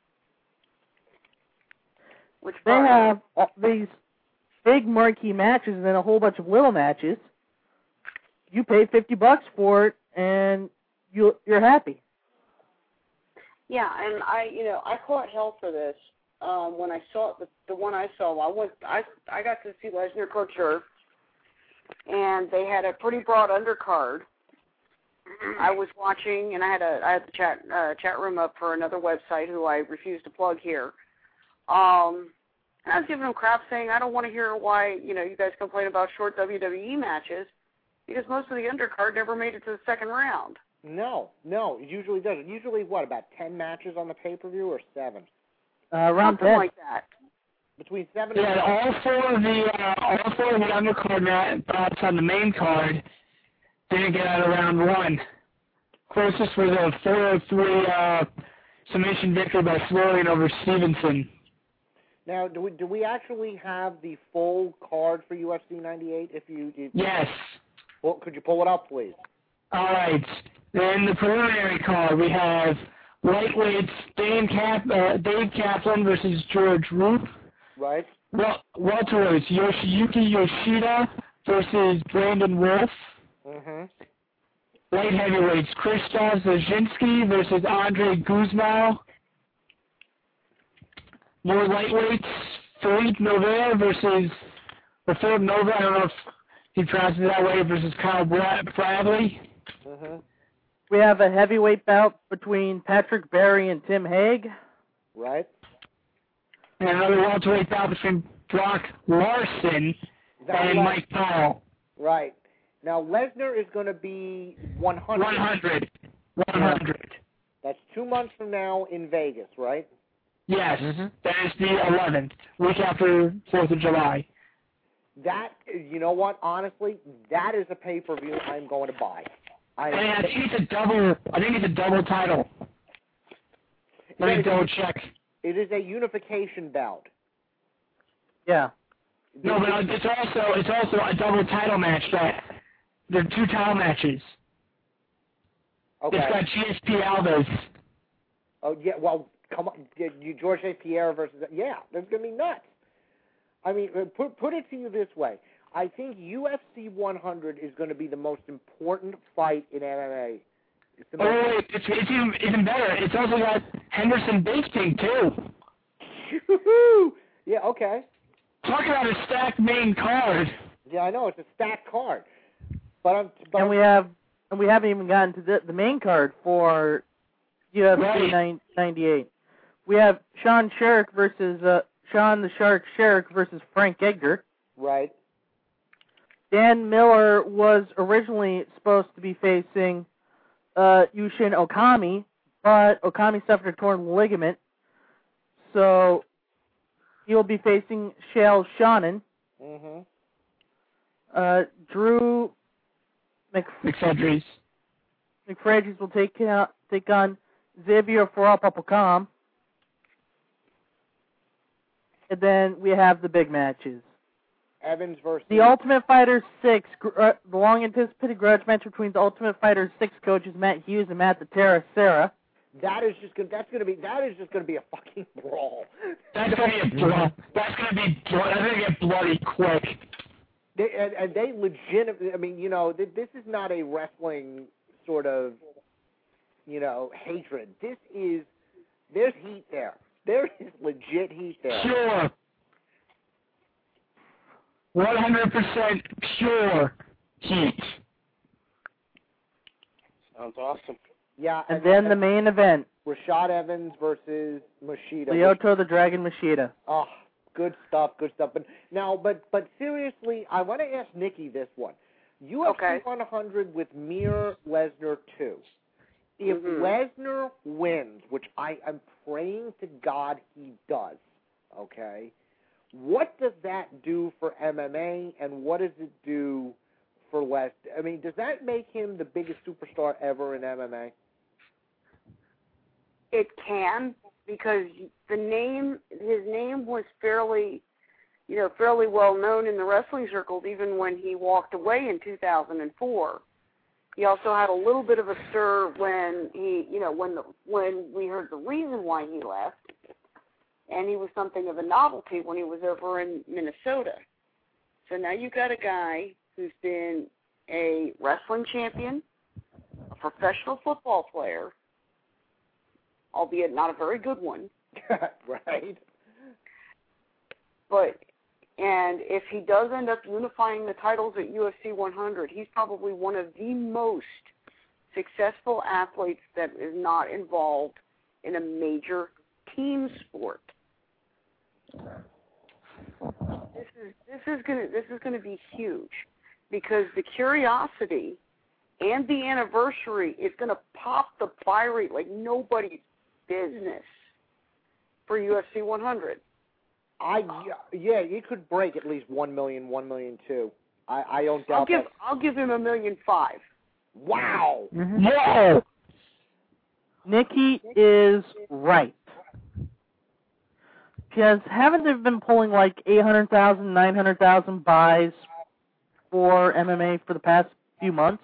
Which They part? have all these big marquee matches and then a whole bunch of little matches. You pay fifty bucks for it, and you you're happy. Yeah, and I, you know, I caught hell for this um, when I saw the the one I saw. I went, I I got to see Lesnar Couture, and they had a pretty broad undercard. I was watching, and I had a I had the chat uh, chat room up for another website who I refuse to plug here. Um, and I was giving them crap, saying I don't want to hear why you know you guys complain about short W W E matches because most of the undercard never made it to the second round. No, no, it usually doesn't. Usually, what, about ten matches on the pay-per-view or seven? Uh, around Something ten. like that. Between seven Yeah, and all four of the uh, all four of the undercard matches on the main card didn't get out of round one. Closest was a four oh three uh, submission victory by Florian over Stevenson. Now, do we do we actually have the full card for U F C ninety-eight? If you, if, Yes. well, could you pull it up, please? All right. In the preliminary card, we have lightweights Dave, Cap, uh, Dave Kaplan versus George Roop. Right. Wel- welterweights Yoshiyuki Yoshida versus Brandon Wolf. Mm-hmm. Light heavyweights Krzysztof Zazinski versus Andre Guzmao. More lightweights Philippe Nova versus, or Philip Nova, I don't know if he pronounces it that way, versus Kyle Brad- Bradley. Mm-hmm. We have a heavyweight bout between Patrick Berry and Tim Hague. Right. And another welterweight bout between Brock Larson Now, and Les- Mike Powell. Right. Now, Lesnar is going to be one hundred. one hundred. one hundred. That's two months from now in Vegas, right? Yes, Mm-hmm. that is the eleventh, week after fourth of July. That, you know what, honestly, that is a pay-per-view I'm going to buy. I, And I think it's a double, I think it's a double title. Let me double check. It is a unification bout. Yeah. No, but it's also, it's also a double title match that, they're two title matches. Okay. It's got G S P Alves. Oh, yeah, well, come on. You George St. Pierre versus... Yeah, that's going to be nuts. I mean, put, put it to you this way. I think U F C one hundred is going to be the most important fight in M M A. It's the Oh, most... wait, it's, it's even, even better. It's also got Henderson Bisping, too. Yeah, okay. Talk about a stacked main card. Yeah, I know. It's a stacked card. But I'm... But And we have, and we haven't even gotten to the, the main card for U F C Right. ninety-eight. We have Sean Sherrick versus uh, Sean the Shark Sherrick versus Frank Edgar. Right. Dan Miller was originally supposed to be facing uh, Yushin Okami, but Okami suffered a torn ligament, so he'll be facing Chael Sonnen. Mm-hmm. Uh, Drew Mc- McFedries. McFredries will take uh, take on Xavier Farrell-Popocom. And then we have the big matches. Evans versus The Ultimate Fighter six, gr- uh, the long-anticipated grudge match between the Ultimate Fighter six coaches Matt Hughes and Matt the Terra Serra. That is just gonna. That's gonna be. That is just gonna be a fucking brawl. That's gonna be a brawl. That's gonna be. That's gonna get bloody quick. They, and, and they legitimately. I mean, you know, th- this is not a wrestling sort of, you know, hatred. This is. There's heat there. There is legit heat there. Sure. one hundred percent pure heat. Sounds awesome. Yeah, And, and then and the main event. Rashad Evans versus Machida. Lyoto the Dragon Machida. Oh, good stuff, good stuff. But now, but but seriously, I want to ask Nikki this one. U F C Okay. one hundred with Mir Lesnar two. If Mhm. Lesnar wins, which I am praying to God he does, okay, what does that do for M M A, and what does it do for Lesnar? I mean, does that make him the biggest superstar ever in M M A? It can, because the name, his name was fairly, you know, fairly well known in the wrestling circles, even when he walked away in two thousand four. He also had a little bit of a stir when he, you know, when the when we heard the reason why he left, and he was something of a novelty when he was over in Minnesota. So now you got a guy who's been a wrestling champion, a professional football player, albeit not a very good one. Right. But, and if he does end up unifying the titles at U F C one hundred, he's probably one of the most successful athletes that is not involved in a major team sport. This is this is gonna this is gonna be huge, because the curiosity and the anniversary is gonna pop the buy rate like nobody's business for U F C one hundred. I yeah, it could break at least one million, one million two. I, I don't doubt I'll give that. I'll give him a million five. Wow. Mm-hmm. Whoa! Nikki is right. Because haven't they been pulling like eight hundred thousand, nine hundred thousand buys for M M A for the past few months?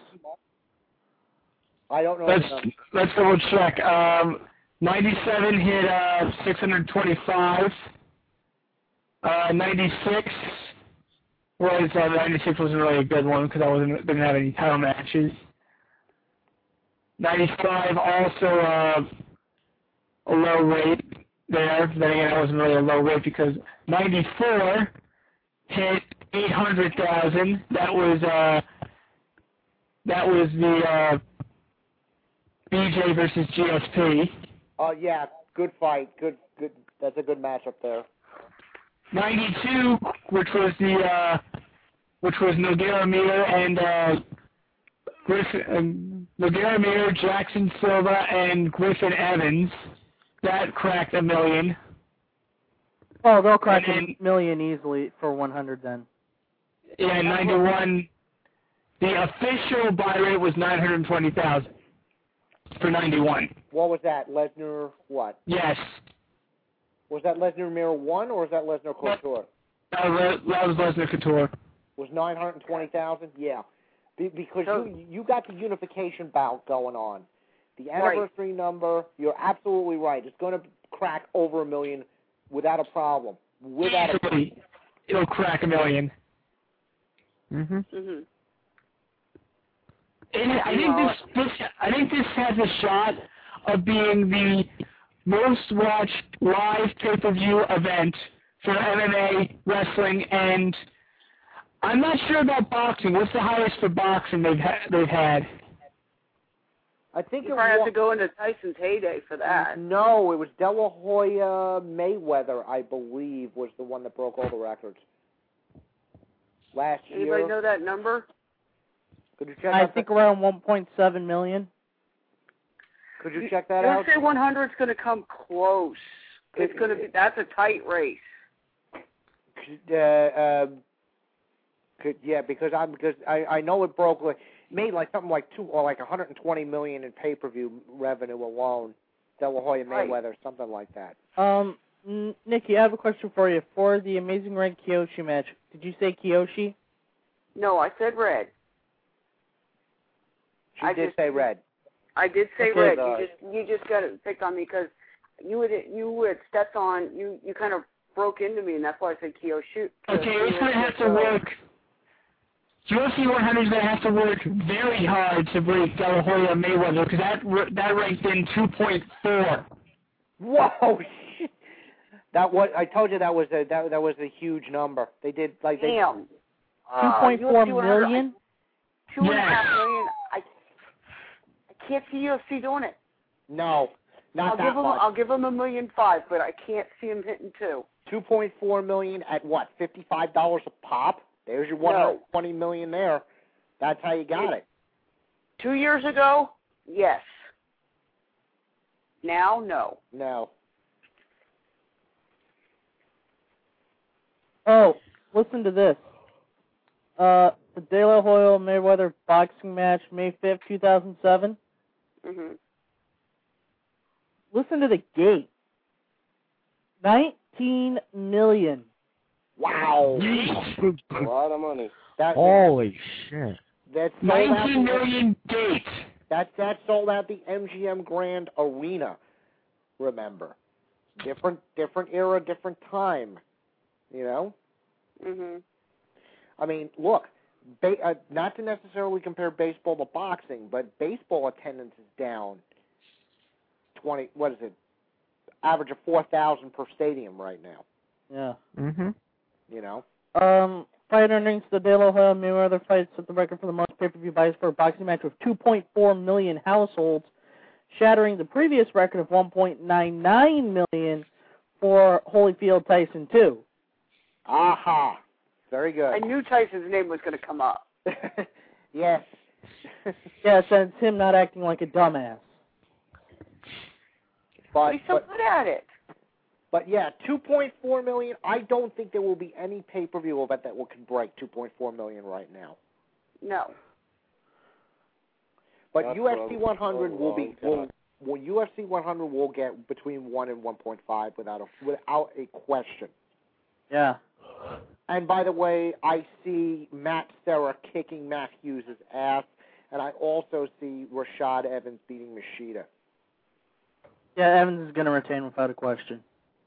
I don't know. Let's the let's double check. Um, ninety-seven hit uh, six hundred twenty-five. Uh, ninety-six was uh, ninety-six wasn't really a good one because I wasn't didn't have any title matches. ninety-five also uh, a low rate there. Then again, that wasn't really a low rate because ninety-four hit eight hundred thousand. That was uh, that was the uh, B J versus G S P. Oh uh, yeah, good fight. Good, good. That's a good matchup there. ninety-two, which was the uh, which was Nogueira Mir and uh, Griffin, um, Nogueira Mir, Jackson Silva, and Griffin Evans. That cracked a million. Oh, they'll crack And a million easily for one hundred then. Yeah, ninety-one. The official buy rate was nine hundred twenty thousand for ninety-one. What was that? Lesnar what? Yes. Was that Lesnar Mir one or was that Lesnar Couture? That was, that was Lesnar Couture. Was nine hundred twenty thousand? Yeah. Be- because So- you you got the unification bout going on. The anniversary Right. number, you're absolutely right. It's going to crack over a million without a problem. Without a problem. Easily, it'll crack a million. Mm-hmm. Mhm. And I think this, this I think this has a shot of being the most watched live pay-per-view event for M M A, wrestling, and I'm not sure about boxing. What's the highest for boxing they've ha- they've had? I think You it probably have was to go into Tyson's heyday for that. no, it was De La Hoya Mayweather, I believe, was the one that broke all the records last Anybody year. know that number? Could you check I out think the, around one point seven million. Could you check that U out? F C one hundred is going to come close. It's going to be. That's a tight race. Uh, uh, could yeah, because I'm because I, I know it broke like made like something like two or like one hundred twenty million in pay per view revenue alone. De La Hoya Mayweather, right. Something like that. Um, Nikki, I have a question for you. For the Amazing Red Kiyoshi match, did you say Kiyoshi? No, I said red. She I did just, say red. I did say okay, red. uh, You just you just got to pick on me because you would you had stepped on you you kind of broke into me, and that's why I said Kiyoshi. Okay, it's going to have to work. U F C one hundred is going to have to work very hard to break De La Hoya Mayweather because that that ranked in two point four. Whoa! That was I told you that was a that that was a huge number. They did like they. Damn. Two point four million. Two and a half million. I I can't see U F C doing it. No, not I'll that give him, much. I'll give him a million five, but I can't see him hitting two. Two point four million at what? Fifty-five dollars a pop. There's your one hundred twenty million there. That's how you got it. Two years ago, yes. Now, no. No. Oh, listen to this. Uh, the De La Hoya Mayweather boxing match, May fifth, two thousand seven. Mhm. Listen to the gate. Nineteen million. Wow. A lot of money. That, Holy shit. That's Nineteen million gates. That that sold out the M G M Grand Arena. Remember, different different era, different time. You know. Mhm. I mean, look. Ba- uh, not to necessarily compare baseball to boxing, but baseball attendance is down. Twenty. What is it? Average of four thousand per stadium right now. Yeah. Mhm. You know. Um, fight earnings, the De La Hoya Mayweather fight set the record for the most pay-per-view buys for a boxing match with two point four million households, shattering the previous record of one point nine nine million for Holyfield Tyson two. Aha. Very good. I knew Tyson's name was going to come up. Yes. Yeah, since him not acting like a dumbass. But, He's so but, good at it. But yeah, two point four million. I don't think there will be any pay-per-view event that will can break two point four million right now. No. But That's U F C a one hundred will be will, time. will U F C one hundred will get between one and one point five without a without a question. Yeah. And by the way, I see Matt Serra kicking Matt Hughes' ass, and I also see Rashad Evans beating Machida. Yeah, Evans is going to retain without a question.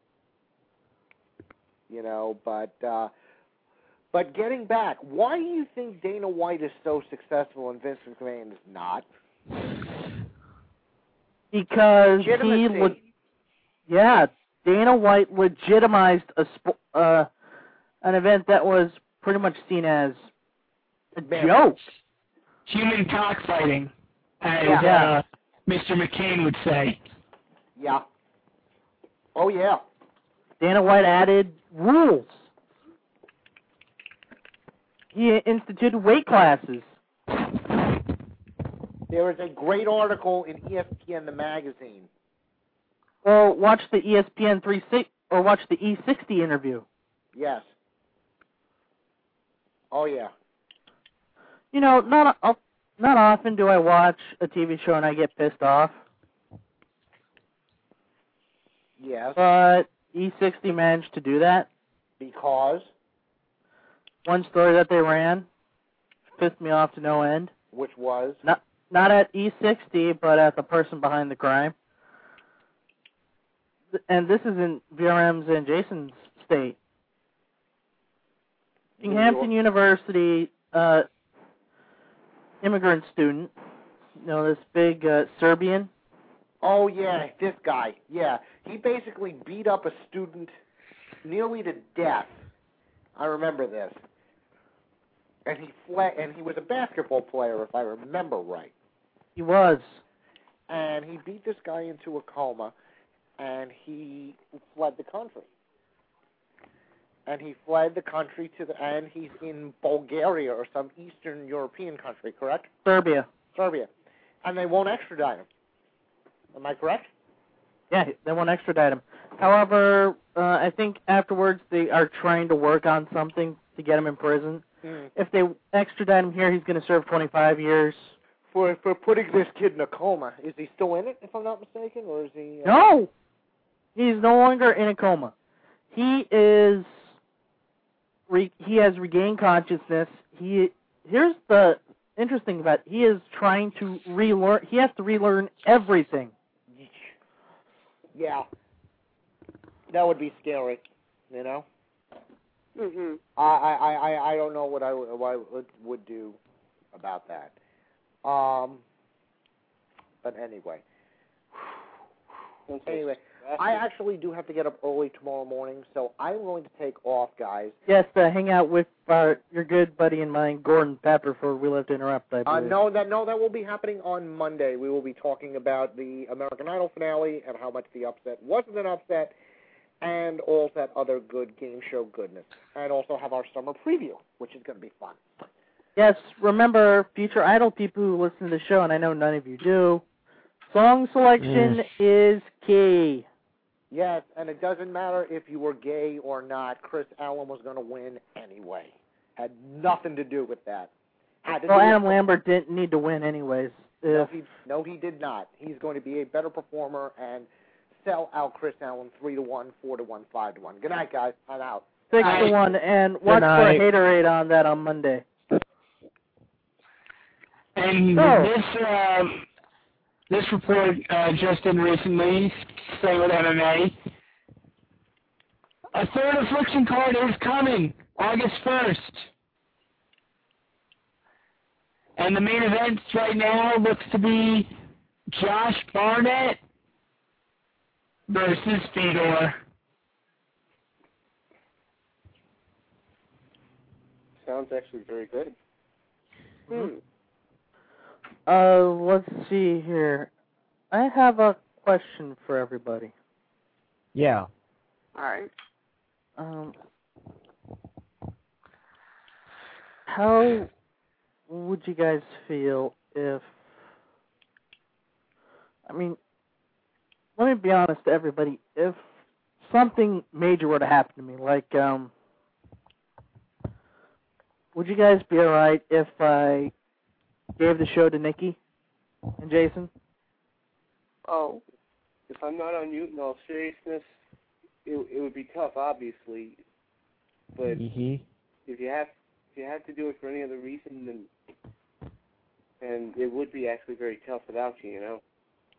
You know, but uh, but getting back, why do you think Dana White is so successful and Vince McMahon is not? Because he, le- yeah, Dana White legitimized a sp- uh, an event that was pretty much seen as a Man. joke. Human cockfighting, as Yeah. uh, Mister McCain would say. Yeah. Oh, yeah. Dana White added rules. He instituted weight classes. There was a great article in E S P N, the magazine. Or watch the E S P N three sixty, or watch the E sixty interview. Yes. Oh, yeah. You know, not uh, not often do I watch a T V show and I get pissed off. Yes. But E sixty managed to do that. Because? One story that they ran pissed me off to no end. Which was? Not not at E sixty, but at the person behind the crime. And this is in V R M's and Jason's state. Binghamton University uh, immigrant student, you know, this big uh, Serbian. Oh, yeah, this guy. Yeah. He basically beat up a student nearly to death. I remember this. And he fled, and he was a basketball player, if I remember right. He was. And he beat this guy into a coma, and he fled the country. And he fled the country to the, and he's in Bulgaria or some Eastern European country, correct? Serbia. Serbia. And they won't extradite him. Am I correct? Yeah, they won't extradite him. However, uh, I think afterwards they are trying to work on something to get him in prison. Mm. If they extradite him here, he's going to serve twenty-five years. For for putting this kid in a coma. Is he still in it, if I'm not mistaken, or is he? Uh... No, he's no longer in a coma. He is. Re- he has regained consciousness. He here's the interesting about it. He is trying to relearn. He has to relearn everything. Yeah, that would be scary. You know. Mhm. I I I I don't know what I what I would, would do about that. Um. But anyway. Anyway, I actually do have to get up early tomorrow morning, so I'm going to take off, guys. Yes, to hang out with uh, your good buddy and mine, Gordon Pepper, for We Live to Interrupt, I Uh, believe. no, that no, that will be happening on Monday. We will be talking about the American Idol finale and how much the upset wasn't an upset, and all that other good game show goodness, and also have our summer preview, which is going to be fun. Yes, remember, future Idol people who listen to the show, and I know none of you do, song selection mm. is key. Yes, and it doesn't matter if you were gay or not. Chris Allen was going to win anyway. Had nothing to do with that. Had to well, do Adam with Lambert didn't need to win anyways. No he, no, he did not. He's going to be a better performer and sell out Chris Allen three to one, four to one, five to one. Good night, guys. I'm out. Six Hi. to one, and watch for a haterade on that on Monday. And so, this uh, this report uh, just in recently, staying with M M A, a third Affliction card is coming August first. And the main event right now looks to be Josh Barnett versus Fedor. Sounds actually very good. Hmm. Uh, let's see here. I have a question for everybody. Yeah. All right. Um, how would you guys feel if, I mean, let me be honest to everybody, if something major were to happen to me, like, um, would you guys be alright if I gave the show to Nikki and Jason? Oh, if I'm not on mute in all seriousness, it, it would be tough, obviously. But mm-hmm. if you have if you have to do it for any other reason, then and it would be actually very tough without you, you know.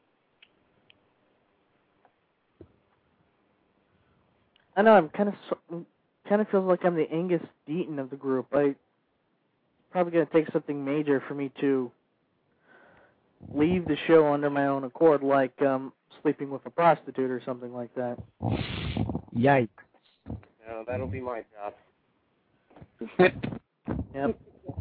I know I'm kind of kind of feels like I'm the Angus Deaton of the group. I probably going to take something major for me to leave the show under my own accord, like um, sleeping with a prostitute or something like that. Yikes. No, that'll be my job. Yep.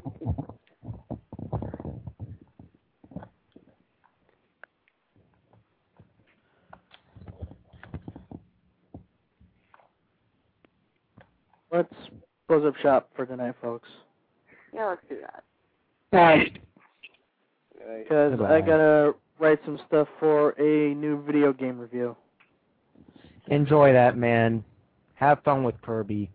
Let's close up shop for tonight, folks. Yeah, let's do that. All right. Because I gotta write some stuff for a new video game review. Enjoy that, man. Have fun with Kirby.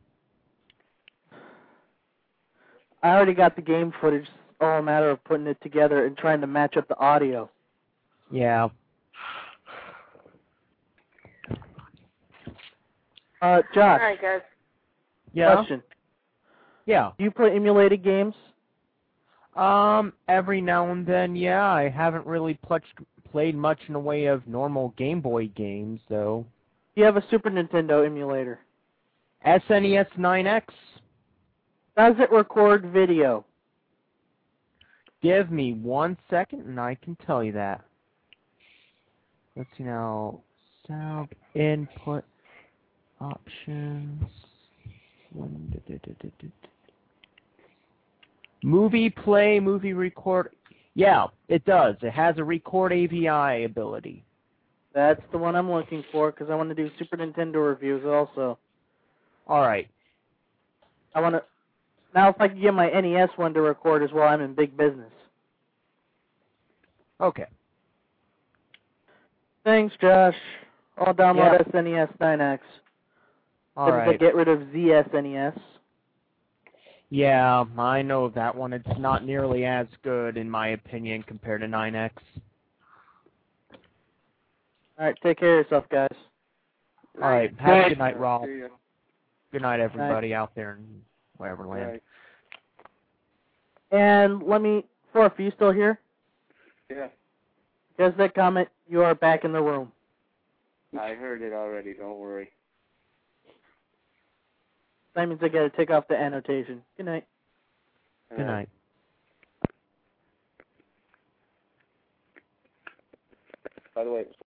I already got the game footage. It's all a matter of putting it together and trying to match up the audio. Yeah. Uh, Josh. All right, guys. Yeah. Question. Yeah. Do you play emulated games? Um, every now and then, yeah. I haven't really pl- played much in the way of normal Game Boy games, though. Do you have a Super Nintendo emulator? S N E S nine X. Does it record video? Give me one second, and I can tell you that. Let's see now. Sound input options. Movie play, movie record. Yeah, it does. It has a record A V I ability. That's the one I'm looking for, because I want to do Super Nintendo reviews also. All right. I want to... Now, if I can get my N E S one to record as well, I'm in big business. Okay. Thanks, Josh. I'll download Yeah. S N E S nine X. All Did right. they get rid of Z S N E S? Yeah, I know that one. It's not nearly as good, in my opinion, compared to nine X. All right, take care of yourself, guys. All right, have a Night. good night, Rob. See ya. Good night, everybody out there in wherever land. Right. And let me, Forf, are you still here? Yeah, Does that comment? You are back in the room. I heard it already. Don't worry. That means I got to take off the annotation. Good night. Good night. By the way,